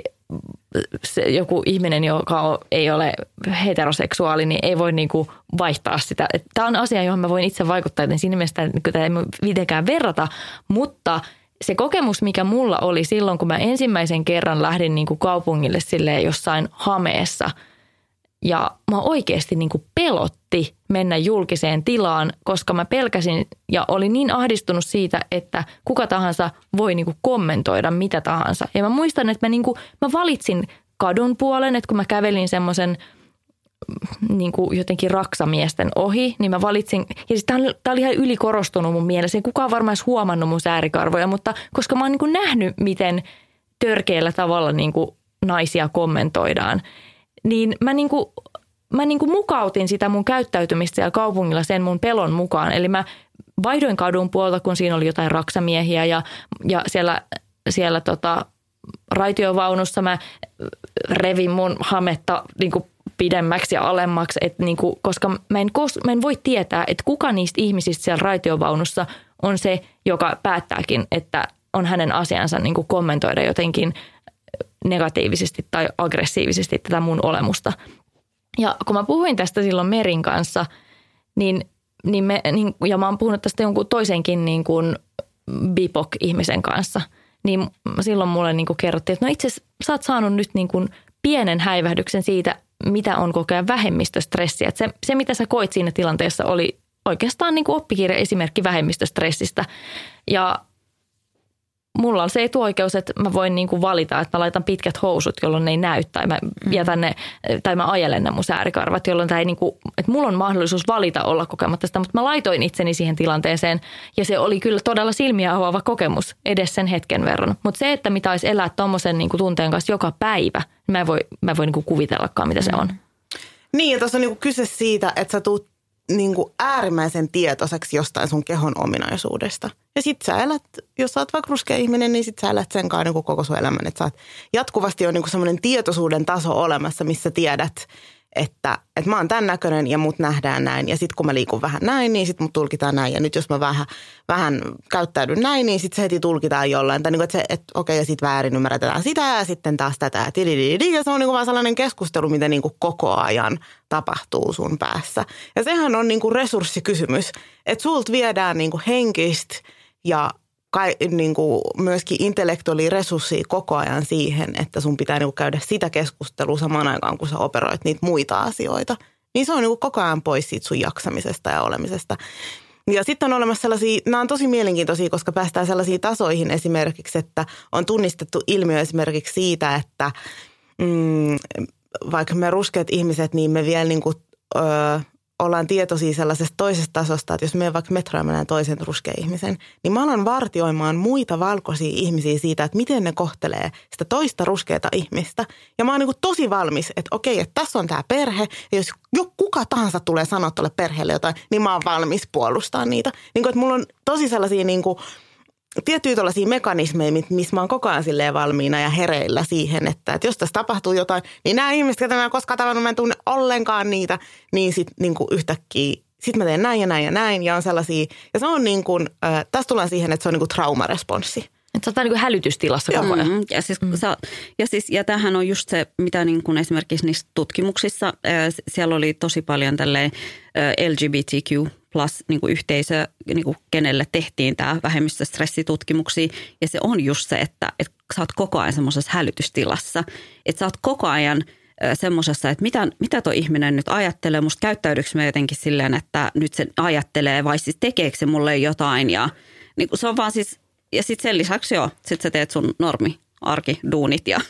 joku ihminen, joka ei ole heteroseksuaali, niin ei voi niin kuin vaihtaa sitä. Tämä on asia, johon mä voin itse vaikuttaa, joten siinä mielessä tätä ei mitenkään verrata, mutta se kokemus, mikä mulla oli silloin, kun mä ensimmäisen kerran lähdin niin kuin kaupungille silleen jossain hameessa ja mä oikeasti niin kuin pelotti mennä julkiseen tilaan, koska mä pelkäsin ja olin niin ahdistunut siitä, että kuka tahansa voi niin kuin kommentoida mitä tahansa. Ja mä muistan, että mä valitsin kadun puolen, että kun mä kävelin semmoisen niin kuin jotenkin raksamiesten ohi, niin mä valitsin, ja siis tää oli ihan ylikorostunut mun mielessä, ei kukaan varmaan edes huomannut mun säärikarvoja, mutta koska mä oon niin kuin nähnyt, miten törkeällä tavalla niin kuin naisia kommentoidaan, niin mä mukautin sitä mun käyttäytymistä siellä kaupungilla sen mun pelon mukaan. Eli mä vaihdoin kadun puolta, kun siinä oli jotain raksamiehiä ja siellä raitiovaunussa mä revin mun hametta niin kuin pidemmäksi ja alemmaksi, että niin kuin, koska mä en voi tietää, että kuka niistä ihmisistä siellä raitiovaunussa on se, joka päättääkin, että on hänen asiansa niin kuin kommentoida jotenkin negatiivisesti tai aggressiivisesti tätä mun olemusta. Ja kun mä puhuin tästä silloin Merin kanssa, ja mä oon puhunut tästä jonkun toisenkin niin kuin BIPOC-ihmisen kanssa, niin silloin mulle niin kuin kerrottiin, että no itse asiassa sä oot saanut nyt niin kuin pienen häivähdyksen siitä, mitä on kokea vähemmistöstressiä. Että se, mitä sä koit siinä tilanteessa, oli oikeastaan niin kuin oppikirja-esimerkki vähemmistöstressistä. Ja mulla on se etuoikeus, että mä voin niin kuin valita, että mä laitan pitkät housut, jolloin ne ei näy, tai mä jätän ne, tai mä ajelen ne mun säärikarvat, jolloin tämä ei niin kuin, että mulla on mahdollisuus valita olla kokematta sitä, mutta mä laitoin itseni siihen tilanteeseen, ja se oli kyllä todella silmiä avaava kokemus edes sen hetken verran. Mutta se, että mitä olisi elää tommosen niin kuin tunteen kanssa joka päivä, mä en voi niin kuin kuvitellakaan, mitä se on. Niin, ja tuossa on niin kuin kyse siitä, että sä tuut niin kuin äärimmäisen tietoiseksi jostain sun kehon ominaisuudesta. Ja sit sä elät, jos sä oot vaikka ruskea ihminen, niin sit sä elät sen kanssa niin koko sun elämän. Että sä oot jatkuvasti on niin kuin semmoinen tietoisuuden taso olemassa, missä tiedät, että mä oon tämän näköinen ja mut nähdään näin. Ja sit kun mä liikun vähän näin, niin sit mut tulkitaan näin. Ja nyt jos mä vähän käyttäydyn näin, niin sit se heti tulkitaan jollain. Tai niin kuin, että okei, ja sit väärin ymmärretään sitä ja sitten taas tätä. Ja se on niin kuin vaan sellainen keskustelu, mitä niin kuin koko ajan tapahtuu sun päässä. Ja sehän on niin kuin resurssikysymys, että sulta viedään niin kuin henkistä ja niin kuin myöskin intellektuaalia resurssia koko ajan siihen, että sun pitää niin kuin käydä sitä keskustelua samaan aikaan, kun sä operoit niitä muita asioita. Niin se on niin kuin koko ajan pois siitä sun jaksamisesta ja olemisesta. Ja sitten on olemassa sellaisia, nämä on tosi mielenkiintoisia, koska päästään sellaisiin tasoihin esimerkiksi, että on tunnistettu ilmiö esimerkiksi siitä, että vaikka me ruskeat ihmiset, niin me vielä niin kuin, ollaan tietoisia sellaisesta toisesta tasosta, että jos me vaikka metroa näen toisen ruskean ihmisen, niin mä alan vartioimaan muita valkoisia ihmisiä siitä, että miten ne kohtelee sitä toista ruskeata ihmistä. Ja mä oon niin kuin tosi valmis, että okei, että tässä on tämä perhe, ja jos kuka tahansa tulee sanoa tuolle perheelle jotain, niin mä oon valmis puolustamaan niitä. Niin kuin, että mulla on tosi sellaisia niin kuin tiettyjä tällaisia mekanismeja, missä mä oon koko ajan silleen valmiina ja hereillä siihen, että jos tässä tapahtuu jotain, niin nämä ihmiset, joita mä en koskaan tavannut, mä en tunne ollenkaan niitä, niin sitten niin yhtäkkiä, sitten mä teen näin ja näin ja näin, ja on sellaisia, ja se on niin kuin, tässä tullaan siihen, että se on niin kuin traumaresponssi. Että sä oot niin kuin hälytystilassa koko ajan. Ja tämähän on just se, mitä niin kuin esimerkiksi niissä tutkimuksissa, siellä oli tosi paljon tälleen LGBTQ plus niin kuin yhteisö, niin kuin kenelle tehtiin tämä vähemmistöstressitutkimuksia. Ja se on just se, että sä oot koko ajan semmoisessa hälytystilassa. Että sä oot koko ajan semmoisessa, että mitä tuo ihminen nyt ajattelee. Musta käyttäydyks mä jotenkin silleen, että nyt se ajattelee vai siis tekeekö se mulle jotain. Ja niin kuin se on vaan siis, ja sitten sen lisäksi sit sä teet sun normi-arkiduunit ja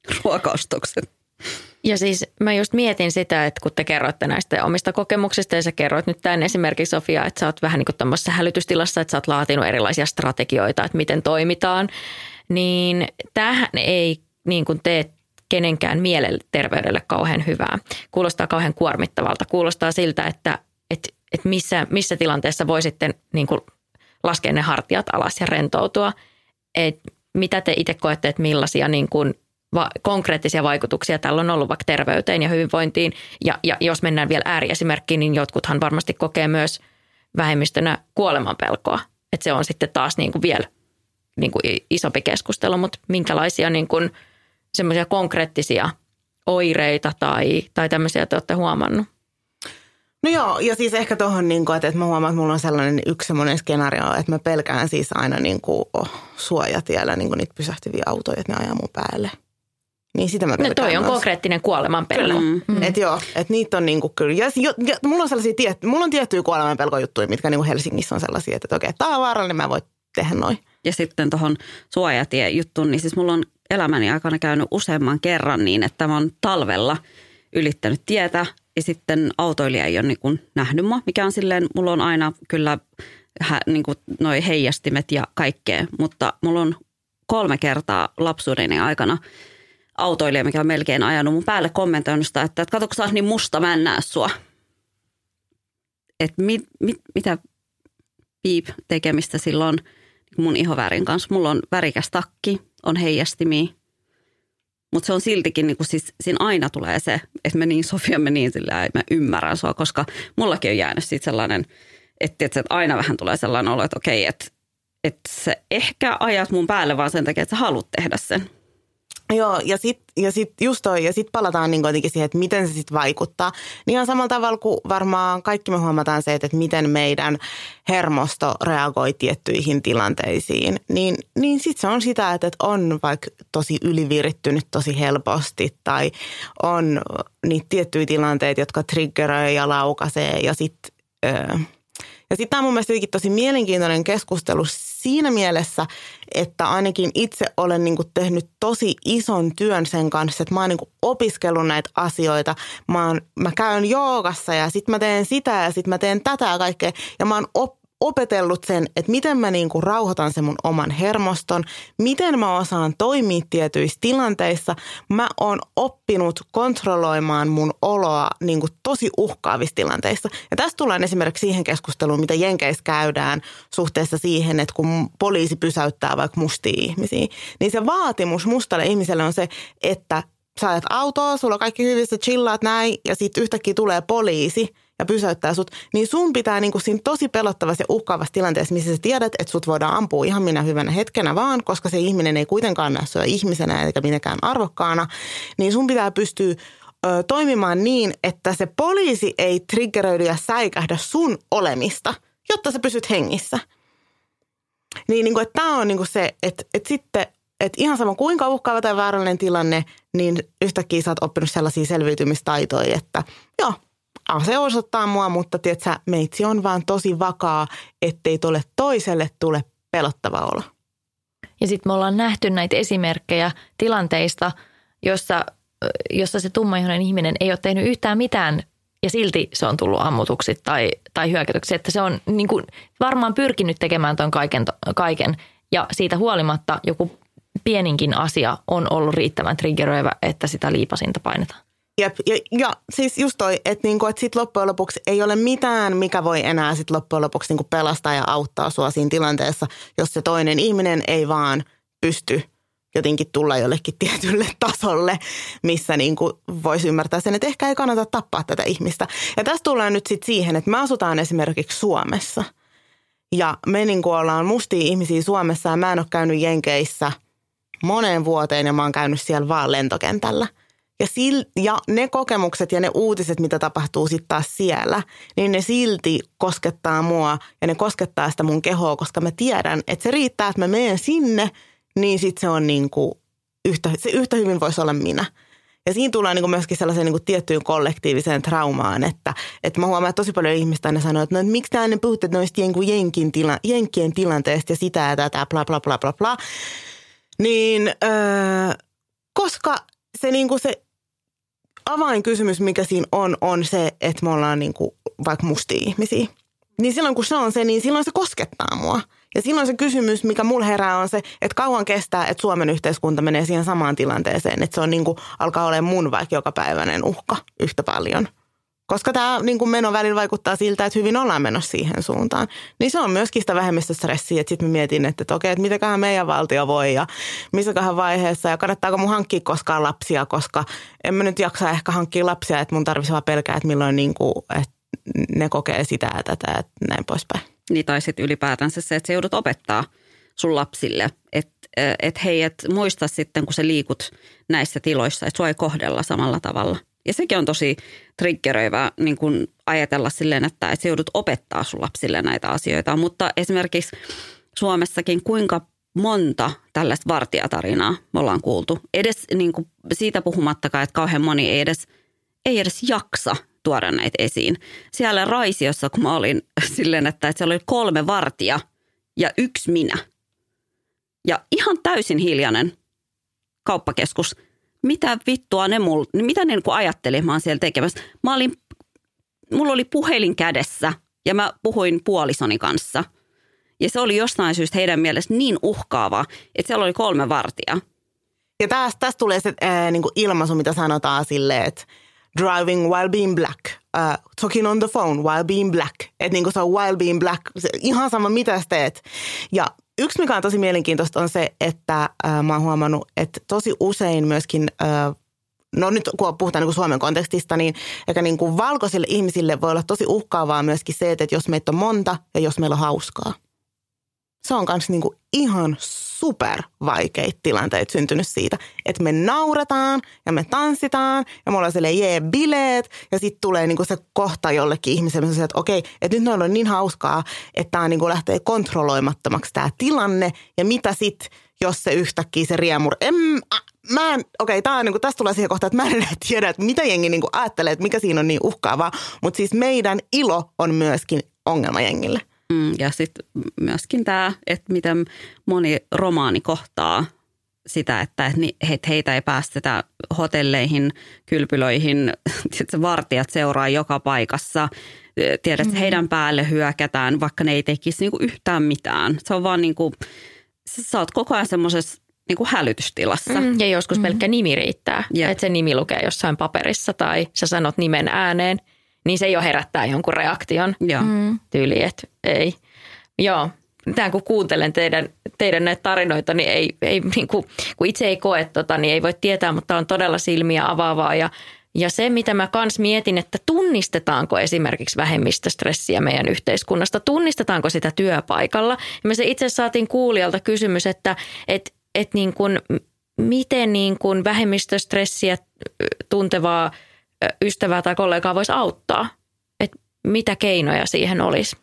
ruokaostokset. Ja siis mä just mietin sitä, että kun te kerroitte näistä omista kokemuksista ja sä kerroit nyt tämän esimerkiksi Sofia, että sä oot vähän niin kuin tämmöisessä hälytystilassa, että sä oot laatinut erilaisia strategioita, että miten toimitaan, niin tämähän ei niin kuin tee kenenkään mielenterveydelle kauhean hyvää. Kuulostaa kauhean kuormittavalta. Kuulostaa siltä, että missä tilanteessa voi sitten niin kuin laskea ne hartiat alas ja rentoutua. Et mitä te itse koette, että millaisia niin kuin konkreettisia vaikutuksia tällä on ollut vaikka terveyteen ja hyvinvointiin. Ja jos mennään vielä ääriesimerkkiin, niin jotkuthan varmasti kokee myös vähemmistönä kuolemanpelkoa. Että se on sitten taas niin kuin vielä niin kuin isompi keskustelu, mutta minkälaisia niin kuin semmoisia konkreettisia oireita tai tämmöisiä te olette huomannut? No joo, ja siis ehkä tuohon, että mä huomaan, että mulla on sellainen yksi semmoinen skenaario, että mä pelkään siis aina suojatiellä niitä pysähtyviä autoja, että ne ajaa mun päälle. Niin sitä mä pelkään. No toi on konkreettinen kuolemanpelko. Että joo, että niitä on kyllä. Ja mulla on sellaisia, mulla on tiettyjä kuolemanpelkojuttuja, mitkä Helsingissä on sellaisia, että okei, tää on vaarallinen, mä voin tehdä noin. Ja sitten tuohon suojatiejuttuun, niin siis mulla on elämäni aikana käynyt useamman kerran niin, että mä oon talvella ylittänyt tietä ja sitten autoilija ei ole niin kuin nähnyt mua, mikä on silleen, mulla on aina kyllä niin kuin noi heijastimet ja kaikkea, mutta mulla on 3 kertaa lapsuudeni aikana autoilija, mikä on melkein ajanut mun päälle kommentoinut sitä, että katsokko sä oot niin musta, mä en näe sua. Että mitä piip tekemistä silloin mun ihovärin kanssa. Mulla on värikäs takki, on heijastimia, mutta se on siltikin, niin kuin siis siinä aina tulee se, että Sofia me niin sillä mä ymmärrän sua, koska mullakin on jäänyt siitä sellainen, että aina vähän tulee sellainen olo, että okei, että sä ehkä ajat mun päälle vaan sen takia, että sä haluat tehdä sen. Joo, ja sit just toi, ja sit palataan niin kuitenkin siihen, että miten se sitten vaikuttaa. Niin ihan samalla tavalla kuin varmaan kaikki me huomataan se, että miten meidän hermosto reagoi tiettyihin tilanteisiin. Niin sit se on sitä, että on vaikka tosi ylivirittynyt tosi helposti tai on niitä tiettyjä tilanteita, jotka triggeröi ja laukaisee ja sitten... Ja sitten tämä on mun mielestä tosi mielenkiintoinen keskustelu siinä mielessä, että ainakin itse olen niinku tehnyt tosi ison työn sen kanssa, että mä oon niinku opiskellut näitä asioita. Mä käyn joogassa ja sitten mä teen sitä ja sitten mä teen tätä ja kaikkea. Ja mä oon opetellut sen, että miten mä niinku rauhoitan sen mun oman hermoston, miten mä osaan toimia tietyissä tilanteissa. Mä oon oppinut kontrolloimaan mun oloa niinku tosi uhkaavissa tilanteissa. Ja tästä tullaan esimerkiksi siihen keskusteluun, mitä Jenkeissä käydään suhteessa siihen, että kun poliisi pysäyttää vaikka mustia ihmisiä, niin se vaatimus mustalle ihmiselle on se, että sä ajat autoa, sulla on kaikki hyvissä, chillaat näin ja sitten yhtäkkiä tulee poliisi ja pysäyttää sut, niin sun pitää niinku siinä tosi pelottavassa ja uhkaavassa tilanteessa, missä sä tiedät, että sut voidaan ampua ihan minä hyvänä hetkenä vaan, koska se ihminen ei kuitenkaan näe sua ihmisenä eikä mitenkään arvokkaana, niin sun pitää pystyä toimimaan niin, että se poliisi ei triggeröidy ja säikähdä sun olemista, jotta sä pysyt hengissä. Niin että tää on niinku se, että sitten että ihan sama kuinka uhkaava tai vaarallinen tilanne, niin yhtäkkiä sä oot oppinut sellaisia selviytymistaitoja, että joo, ase osoittaa mua, mutta tiedätkö, meitsi on vaan tosi vakaa, ettei toiselle tule pelottava olo. Ja sitten me ollaan nähty näitä esimerkkejä tilanteista, jossa se tummaihoinen ihminen ei ole tehnyt yhtään mitään ja silti se on tullut ammutuksi tai hyökätyksi. Että se on niin kuin varmaan pyrkinyt tekemään ton kaiken ja siitä huolimatta joku pieninkin asia on ollut riittävän triggeröivä, että sitä liipasinta painetaan. Jep, ja siis just toi, että sit loppujen lopuksi ei ole mitään, mikä voi enää sit loppujen lopuksi niinku pelastaa ja auttaa sua siinä tilanteessa, jos se toinen ihminen ei vaan pysty jotenkin tulla jollekin tietylle tasolle, missä niinku voisi ymmärtää sen, että ehkä ei kannata tappaa tätä ihmistä. Ja tässä tullaan nyt sitten siihen, että me asutaan esimerkiksi Suomessa ja me niinku ollaan mustia ihmisiä Suomessa ja mä en ole käynyt Jenkeissä moneen vuoteen ja mä oon käynyt siellä vaan lentokentällä. Ja ne kokemukset ja ne uutiset, mitä tapahtuu sitten taas siellä, niin ne silti koskettaa mua ja ne koskettaa sitä mun kehoa, koska mä tiedän, että se riittää, että mä menen sinne, niin sitten se on niinku yhtä hyvin voisi olla minä. Ja siinä tullaan niinku myöskin sellaiseen niinku tiettyyn kollektiiviseen traumaan, että mä huomaan, että tosi paljon ihmistä aina sanoo, että no, miksi te aina puhutte noista jenkkien tilanteesta ja sitä ja tätä, bla bla bla bla bla. Niin, koska se niinku se avainkysymys, mikä siinä on se, että me ollaan niinku vaikka mustia ihmisiä. Niin silloin kun se on se, niin silloin se koskettaa mua. Ja silloin se kysymys, mikä mulla herää, on se, että kauan kestää, että Suomen yhteiskunta menee siihen samaan tilanteeseen. Että se on niinku, alkaa olemaan mun vaikka jokapäiväinen uhka yhtä paljon. Koska tämä niin menon välillä vaikuttaa siltä, että hyvin ollaan menossa siihen suuntaan. Niin se on myöskin sitä vähemmistöstressiä, että sitten mä mietin, että okei, että mitäköhän meidän valtio voi ja missäköhän vaiheessa ja kannattaako mun hankkia koskaan lapsia, koska en mä nyt jaksa ehkä hankkia lapsia, että mun tarvitsisi vaan pelkää, että milloin niin kuin, että ne kokee sitä ja tätä ja näin poispäin. Niin tai sitten ylipäätänsä se, että sä joudut opettaa sun lapsille, että hei, et muista sitten, kun sä liikut näissä tiloissa, että sua ei kohdella samalla tavalla. Ja sekin on tosi triggeröivä niin kun ajatella silleen, että sä joudut opettaa sun lapsille näitä asioita. Mutta esimerkiksi Suomessakin kuinka monta tällaista vartijatarinaa me ollaan kuultu. Edes niin kuin siitä puhumattakaan, että kauhean moni ei edes jaksa tuoda näitä esiin. Siellä Raisiossa, kun mä olin silleen, että siellä oli 3 vartija ja 1 minä. Ja ihan täysin hiljainen kauppakeskus. Mitä vittua mitä ne ajatteli, mä oon siellä tekemässä. Mulla oli puhelin kädessä ja mä puhuin puolisoni kanssa. Ja se oli jostain syystä heidän mielestä niin uhkaava, että siellä oli 3 vartijaa. Ja tästä tulee se niin ilmaisu, mitä sanotaan silleen, että driving while being black, talking on the phone while being black. Että niin kuin se on while being black, ihan sama mitä sä teet. Ja yksi, mikä on tosi mielenkiintoista, on se, että mä oon huomannut, että tosi usein myöskin, no nyt kun puhutaan niin kuin Suomen kontekstista, niin eikä niin kuin valkoisille ihmisille voi olla tosi uhkaavaa myöskin se, että jos meitä on monta ja jos meillä on hauskaa. Se on myös niin kuin ihan super vaikeita tilanteita syntynyt siitä, että me nauretaan ja me tanssitaan ja me ollaan silleen bileet ja sitten tulee niin kuin se kohta jollekin ihmiselle, että okei, että nyt noilla on niin hauskaa, että tämä niin kuin lähtee kontrolloimattomaksi tämä tilanne ja mitä sitten, jos se yhtäkkiä se riemur, tämä on niin kuin, tästä tulee siihen kohtaan, että mä en tiedä, että mitä jengi niin kuin ajattelee, että mikä siinä on niin uhkaavaa, mutta siis meidän ilo on myöskin ongelma jengille. Ja sitten myöskin tämä, että miten moni romaani kohtaa sitä, että heitä ei päästetä hotelleihin, kylpylöihin, sitten vartijat seuraa joka paikassa. Tiedät, että heidän päälle hyökätään, vaikka ne ei tekisi niinku yhtään mitään. Se on vaan niinku, sä oot koko ajan semmoisessa niinku hälytystilassa. Ja joskus pelkkä nimi riittää, että se nimi lukee jossain paperissa tai sä sanot nimen ääneen. Niin se jo herättää jonkun reaktion tyyliin, että ei. Joo, tämän kun kuuntelen teidän näitä tarinoita, niin ei niin kuin, kun itse ei koe niin ei voi tietää, mutta on todella silmiä avaavaa. Ja se, mitä mä kans mietin, että tunnistetaanko esimerkiksi vähemmistöstressiä meidän yhteiskunnasta, tunnistetaanko sitä työpaikalla. Ja me se itse saatiin kuulijalta kysymys, että niin kuin, miten niin kuin vähemmistöstressiä tuntevaa ystävää tai kollegaa voisi auttaa? Että mitä keinoja siihen olisi?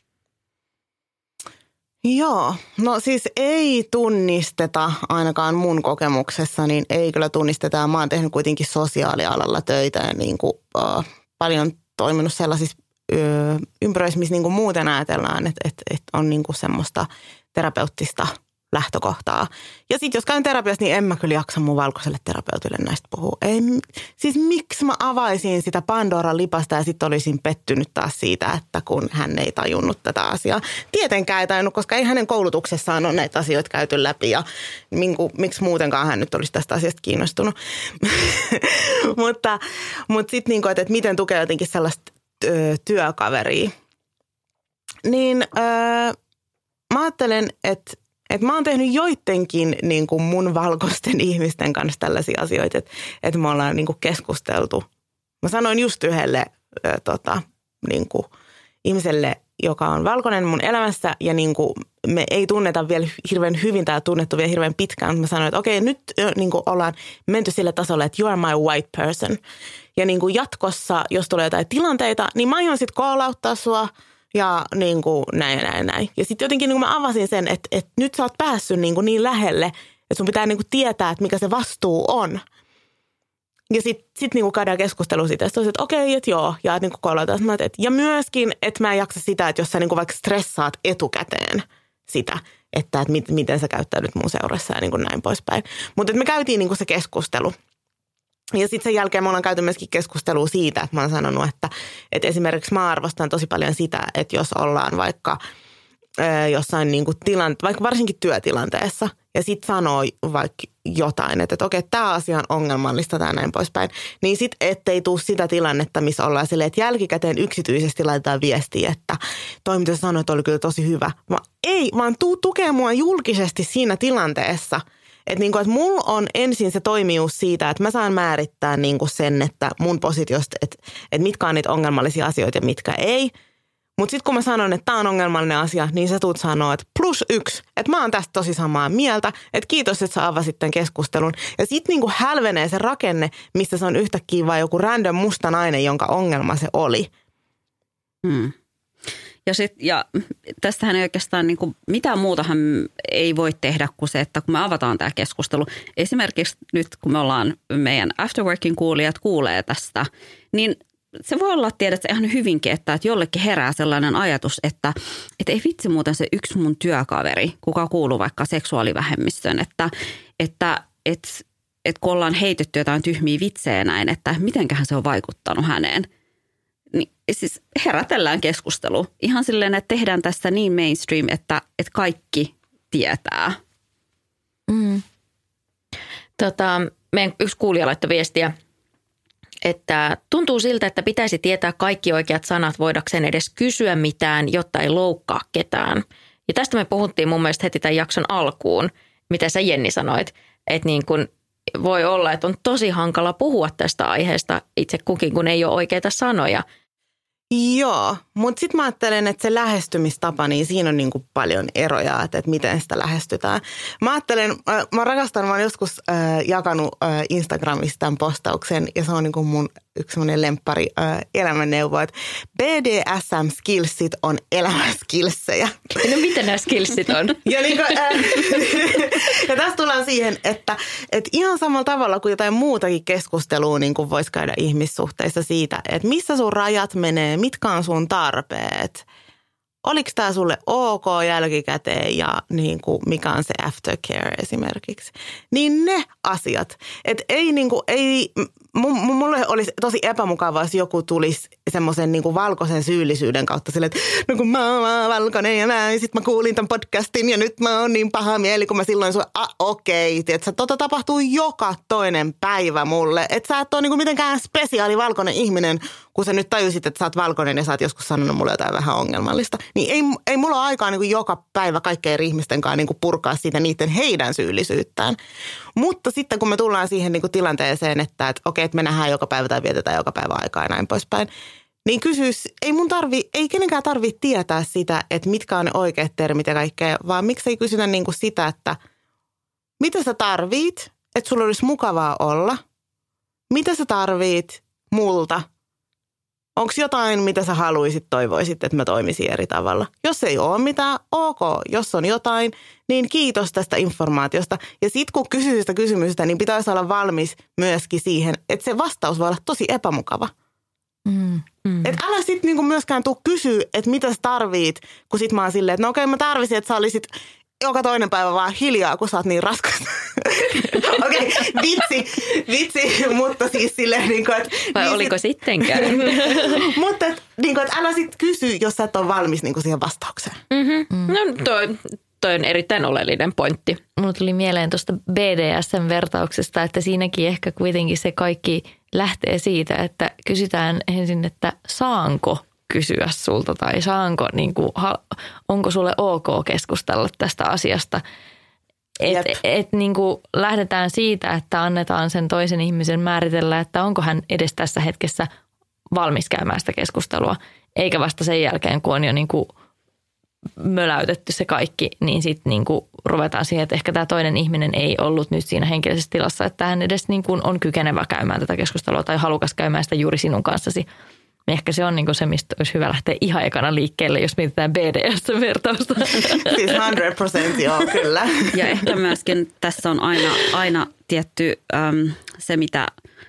Joo, no siis ei tunnisteta, ainakaan mun kokemuksessa, niin ei kyllä tunnisteta. Mä oon tehnyt kuitenkin sosiaalialalla töitä ja niin kuin, paljon toiminut sellaisissa ympyröissä, missä niin kuin muuten ajatellaan, että on niin kuin semmoista terapeuttista lähtökohtaa. Ja sitten jos käyn terapiassa, niin en mä kyllä jaksa mun valkoiselle terapeutille näistä puhua. Siis miksi mä avaisin sitä Pandoran lipasta ja sitten olisin pettynyt taas siitä, että kun hän ei tajunnut tätä asiaa. Tietenkään ei tajunnut, koska ei hänen koulutuksessaan ole näitä asioita käyty läpi ja miksi muutenkaan hän nyt olisi tästä asiasta kiinnostunut. mutta sitten niin että miten tukee jotenkin sellaista työkaveria. Niin mä ajattelen, että mä oon tehnyt joidenkin niin kuin mun valkoisten ihmisten kanssa tällaisia asioita, että me ollaan niin kuin keskusteltu. Mä sanoin just yhdelle niin kuin ihmiselle, joka on valkoinen mun elämässä ja niin kuin me ei tunneta vielä hirveän hyvin tai tunnettu vielä hirveän pitkään. Mutta mä sanoin, että okei, nyt niin kuin ollaan menty sille tasolle, että you are my white person. Ja niin kuin jatkossa, jos tulee jotain tilanteita, niin mä aion sitten call-outtaa sua. Ja niin kuin näin. Ja sitten jotenkin niin kuin mä avasin sen, että nyt sä oot päässyt niin lähelle, että sun pitää niin kuin tietää, että mikä se vastuu on. Ja sitten niin kuin käydään keskustelua siitä. Sitten että okei, että joo. Ja niin kuin koulutaan. Ja myöskin, että mä en jaksa sitä, että jos sä niin kuin vaikka stressaat etukäteen sitä, että miten sä käyttäydyt mun seurassa ja niin kuin näin poispäin. Mutta me käytiin niin kuin se keskustelu. Ja sitten sen jälkeen me ollaan käyty myöskin keskustelua siitä, että mä oon sanonut, että esimerkiksi mä arvostan tosi paljon sitä, että jos ollaan vaikka jossain niin kuin vaikka varsinkin työtilanteessa ja sitten sanoo vaikka jotain, että okei, tämä asia on ongelmallista tai näin poispäin, niin sitten ettei tule sitä tilannetta, missä ollaan silleen, että jälkikäteen yksityisesti laitetaan viestiä, että toi mitä sanoit oli kyllä tosi hyvä. Vaan tuu tukea mua julkisesti siinä tilanteessa. Että mulla on ensin se toimijuus siitä, että mä saan määrittää niinku sen, että mun positiosta, että mitkä on niitä ongelmallisia asioita ja mitkä ei. Mutta sitten kun mä sanon, että tää on ongelmallinen asia, niin sä tuut sanoa, että +1, että mä oon tästä tosi samaa mieltä, että kiitos, että sä avasit tämän keskustelun. Ja sitten niinku hälvenee se rakenne, missä se on yhtäkkiä vaan joku random musta nainen, jonka ongelma se oli. Ja tästähän ei oikeastaan mitään muutahan ei voi tehdä kuin se, että kun me avataan tämä keskustelu. Esimerkiksi nyt kun me ollaan meidän afterworkin kuulijat kuulee tästä, niin se voi olla, tiedätkö, ihan hyvinkin, että jollekin herää sellainen ajatus, että ei vitsi muuten se yksi mun työkaveri, kuka kuuluu vaikka seksuaalivähemmistöön, että kun ollaan heitetty jotain tyhmiä vitsejä näin, että mitenköhän se on vaikuttanut häneen. Niin siis herätellään keskustelu. Ihan silleen, että tehdään tästä niin mainstream, että kaikki tietää. Meidän yksi kuulija laittoi viestiä, että tuntuu siltä, että pitäisi tietää kaikki oikeat sanat voidakseen edes kysyä mitään, jotta ei loukkaa ketään. Ja tästä me puhuttiin mun mielestä heti tämän jakson alkuun, mitä sä Jenni sanoit, että niin kun voi olla, että on tosi hankala puhua tästä aiheesta itse kukin, kun ei ole oikeita sanoja. Joo, mutta sitten mä ajattelen, että se lähestymistapa, niin siinä on niinku paljon eroja, että miten sitä lähestytään. Mä ajattelen, mä oon joskus jakanut Instagramissa tämän postauksen ja se on niinku mun yksi semmoinen lemppari elämänneuvo, että BDSM-skillsit on elämänskillsejä. No mitä nämä skillsit on? Ja tässä tullaan siihen, että ihan samalla tavalla kuin jotain muutakin keskustelua niin kuin voisi käydä ihmissuhteissa siitä, että missä sun rajat menee, mitkä on sun tarpeet. Oliko tämä sulle ok jälkikäteen ja niin kuin mikä on se aftercare esimerkiksi. Niin ne asiat, että mulle olisi tosi epämukavaa, jos joku tulisi semmoisen niin kuin valkoisen syyllisyyden kautta silleen, että no kun mä oon valkoinen ja sit mä kuulin tämän podcastin ja nyt mä oon niin paha mieli, kun mä silloin okei, tiedätkö, tapahtuu joka toinen päivä mulle, että sä et ole niin kuin mitenkään spesiaali valkoinen ihminen, kun sä nyt tajusit, että sä oot valkoinen ja sä oot joskus sanonut mulle jotain vähän ongelmallista. Niin ei mulla ole aikaa niin kuin joka päivä kaikkien eri ihmisten kanssa niin kuin purkaa siitä niiden heidän syyllisyyttään. Mutta sitten kun me tullaan siihen niin kuin tilanteeseen, että okei, että me nähdään joka päivä tai vietetään joka päivä aikaa ja näin poispäin, niin ei kenenkään tarvitse tietää sitä, että mitkä on ne oikeat termit ja kaikkea, vaan miksei kysytä niin kuin sitä, että mitä sä tarvit, että sulla olisi mukavaa olla, mitä sä tarvit multa, onko jotain, mitä sä haluisit, toivoisit, että mä toimisin eri tavalla. Jos ei ole mitään, ok. Jos on jotain, niin kiitos tästä informaatiosta. Ja sitten kun kysyy sitä kysymystä, niin pitäisi olla valmis myöskin siihen, että se vastaus voi olla tosi epämukava. Että älä sitten niinku myöskään tuu kysyä, että mitä sä tarvit, kun sit mä oon silleen, että no okei, mä tarvisin, että sä olisit joka toinen päivä vaan hiljaa, kun sä oot niin raskas. Okei, vitsi, mutta siis silleen niin kuin, että... Vai niin oliko sittenkään? Mutta niin kuin, että älä sitten kysy, jos sä et ole valmis niin kuin siihen vastaukseen. No toi on erittäin oleellinen pointti. Mulla tuli mieleen tuosta BDSM-vertauksesta, että siinäkin ehkä kuitenkin se kaikki lähtee siitä, että kysytään ensin, että saanko kysyä sulta tai saanko, niin kuin, onko sulle ok keskustella tästä asiasta. Että niin kuin lähdetään siitä, että annetaan sen toisen ihmisen määritellä, että onko hän edes tässä hetkessä valmis käymään sitä keskustelua. Eikä vasta sen jälkeen, kun on jo niin kuin möläytetty se kaikki, niin sitten niin kuin ruvetaan siihen, että ehkä tämä toinen ihminen ei ollut nyt siinä henkilöisessä tilassa, että hän edes niin kuin on kykenevä käymään tätä keskustelua tai halukas käymään sitä juuri sinun kanssasi. Ehkä se on niin kuin se, mistä olisi hyvä lähteä ihan ekana liikkeelle, jos mietitään BDS-vertausta. Siis 100% joo, kyllä. Ja ehkä myöskin tässä on aina tietty se, mitä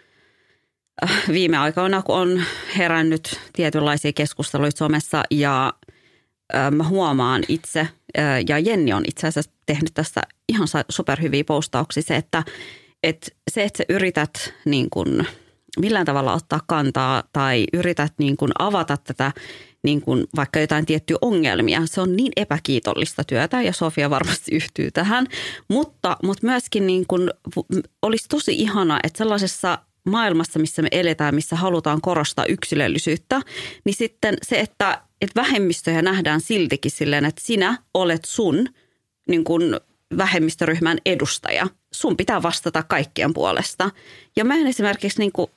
viime aikoina, kun on herännyt tietynlaisia keskusteluita somessa ja mä huomaan itse, ja Jenni on itse asiassa tehnyt tästä ihan superhyviä postauksia se, että että se, että sä yrität niin kuin millään tavalla ottaa kantaa tai yrität niin kuin avata tätä niin kuin vaikka jotain tiettyjä ongelmia, se on niin epäkiitollista työtä ja Sofia varmasti yhtyy tähän, mutta myöskin niin kuin olisi tosi ihana, että sellaisessa maailmassa, missä me eletään, missä halutaan korostaa yksilöllisyyttä, niin sitten se, että vähemmistöjä nähdään siltikin silleen, että sinä olet sun niin kuin vähemmistöryhmän edustaja. Sun pitää vastata kaikkien puolesta. Ja mä en esimerkiksi niin kuin,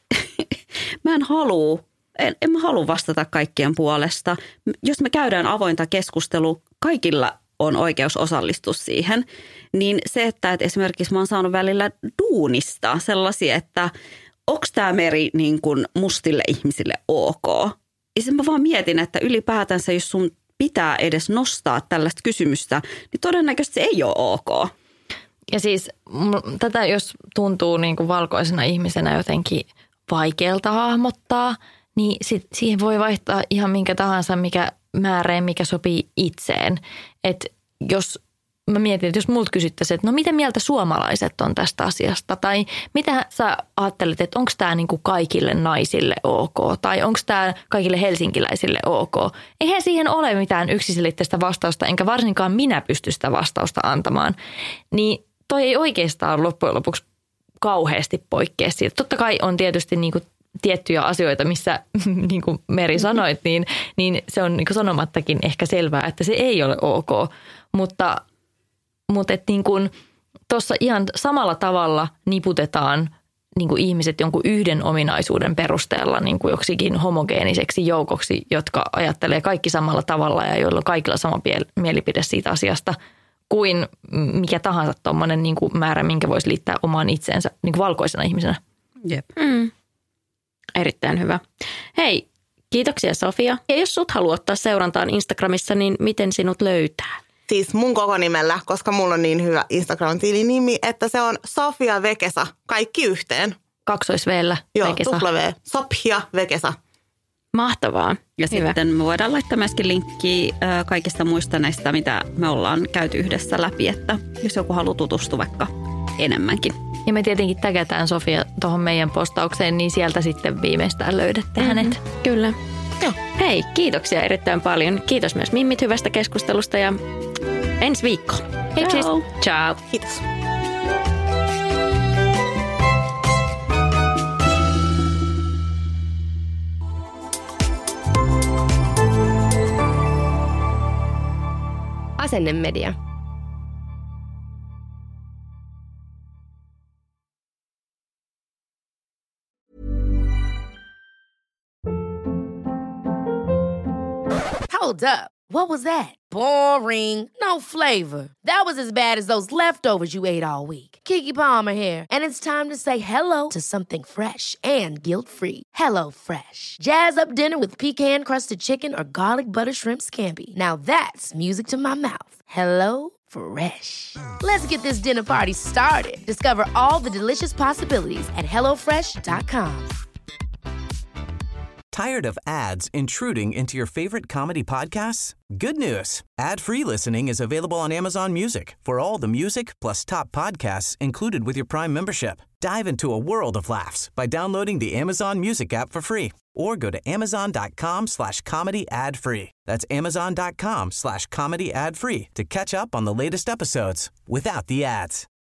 en mä halua vastata kaikkien puolesta. Jos me käydään avointa keskustelua, kaikilla on oikeus osallistua siihen. Niin se, että esimerkiksi mä oon saanut välillä duunista sellaisia, että onko tämä meri niin kuin mustille ihmisille ok? Ja sen mä vaan mietin, että ylipäätänsä jos sun pitää edes nostaa tällaista kysymystä, niin todennäköisesti se ei ole ok. Ja siis tätä jos tuntuu niin kuin valkoisena ihmisenä jotenkin vaikealta hahmottaa, niin siihen voi vaihtaa ihan minkä tahansa määreen, mikä sopii itseen. Että jos mä mietin, että jos multa kysyttäisiin, että no miten mieltä suomalaiset on tästä asiasta? Tai mitä sä ajattelet, että onko tämä niinku kaikille naisille ok? Tai onko tämä kaikille helsinkiläisille ok? Eihän siihen ole mitään yksiselitteistä vastausta, enkä varsinkaan minä pysty sitä vastausta antamaan. Niin toi ei oikeastaan loppujen lopuksi kauheasti poikkea siitä. Totta kai on tietysti niinku tiettyjä asioita, missä niin kuin Meri sanoit, niin se on niin kuin sanomattakin ehkä selvää, että se ei ole ok. Mutta että niin kuin tuossa ihan samalla tavalla niputetaan niin kuin ihmiset jonkun yhden ominaisuuden perusteella niin kuin joksikin homogeeniseksi joukoksi, jotka ajattelee kaikki samalla tavalla ja joilla on kaikilla sama mielipide siitä asiasta kuin mikä tahansa tuommoinen niin kuin määrä, minkä voisi liittää omaan itseensä niin kuin valkoisena ihmisenä. Jep. Erittäin hyvä. Hei, kiitoksia Sofia. Ja jos sut haluaa ottaa seurantaan Instagramissa, niin miten sinut löytää? Siis mun koko nimellä, koska mulla on niin hyvä Instagram-tilinimi, että se on Sofia Vekesa, kaikki yhteen. 2-V:llä Joo, Vekesa. W, Sofia Vekesa. Mahtavaa. Ja hyvä. sitten me voidaan laittaa myöskin linkkiä kaikista muista näistä, mitä me ollaan käyty yhdessä läpi, että jos joku haluaa tutustua vaikka enemmänkin. Ja me tietenkin tägätään Sofia tuohon meidän postaukseen, niin sieltä sitten viimeistään löydätte hänet. Kyllä. Joo. Hei, kiitoksia erittäin paljon. Kiitos myös Mimmit hyvästä keskustelusta ja ensi viikko. Hei siis. Ciao. Kiitos. Asennemedia. Hold up. What was that? Boring. No flavor. That was as bad as those leftovers you ate all week. Keke Palmer here, and it's time to say hello to something fresh and guilt-free. Hello Fresh. Jazz up dinner with pecan-crusted chicken or garlic butter shrimp scampi. Now that's music to my mouth. Hello Fresh. Let's get this dinner party started. Discover all the delicious possibilities at hellofresh.com. Tired of ads intruding into your favorite comedy podcasts? Good news. Ad-free listening is available on Amazon Music for all the music plus top podcasts included with your Prime membership. Dive into a world of laughs by downloading the Amazon Music app for free or go to amazon.com/comedy ad-free. That's amazon.com/comedy ad-free to catch up on the latest episodes without the ads.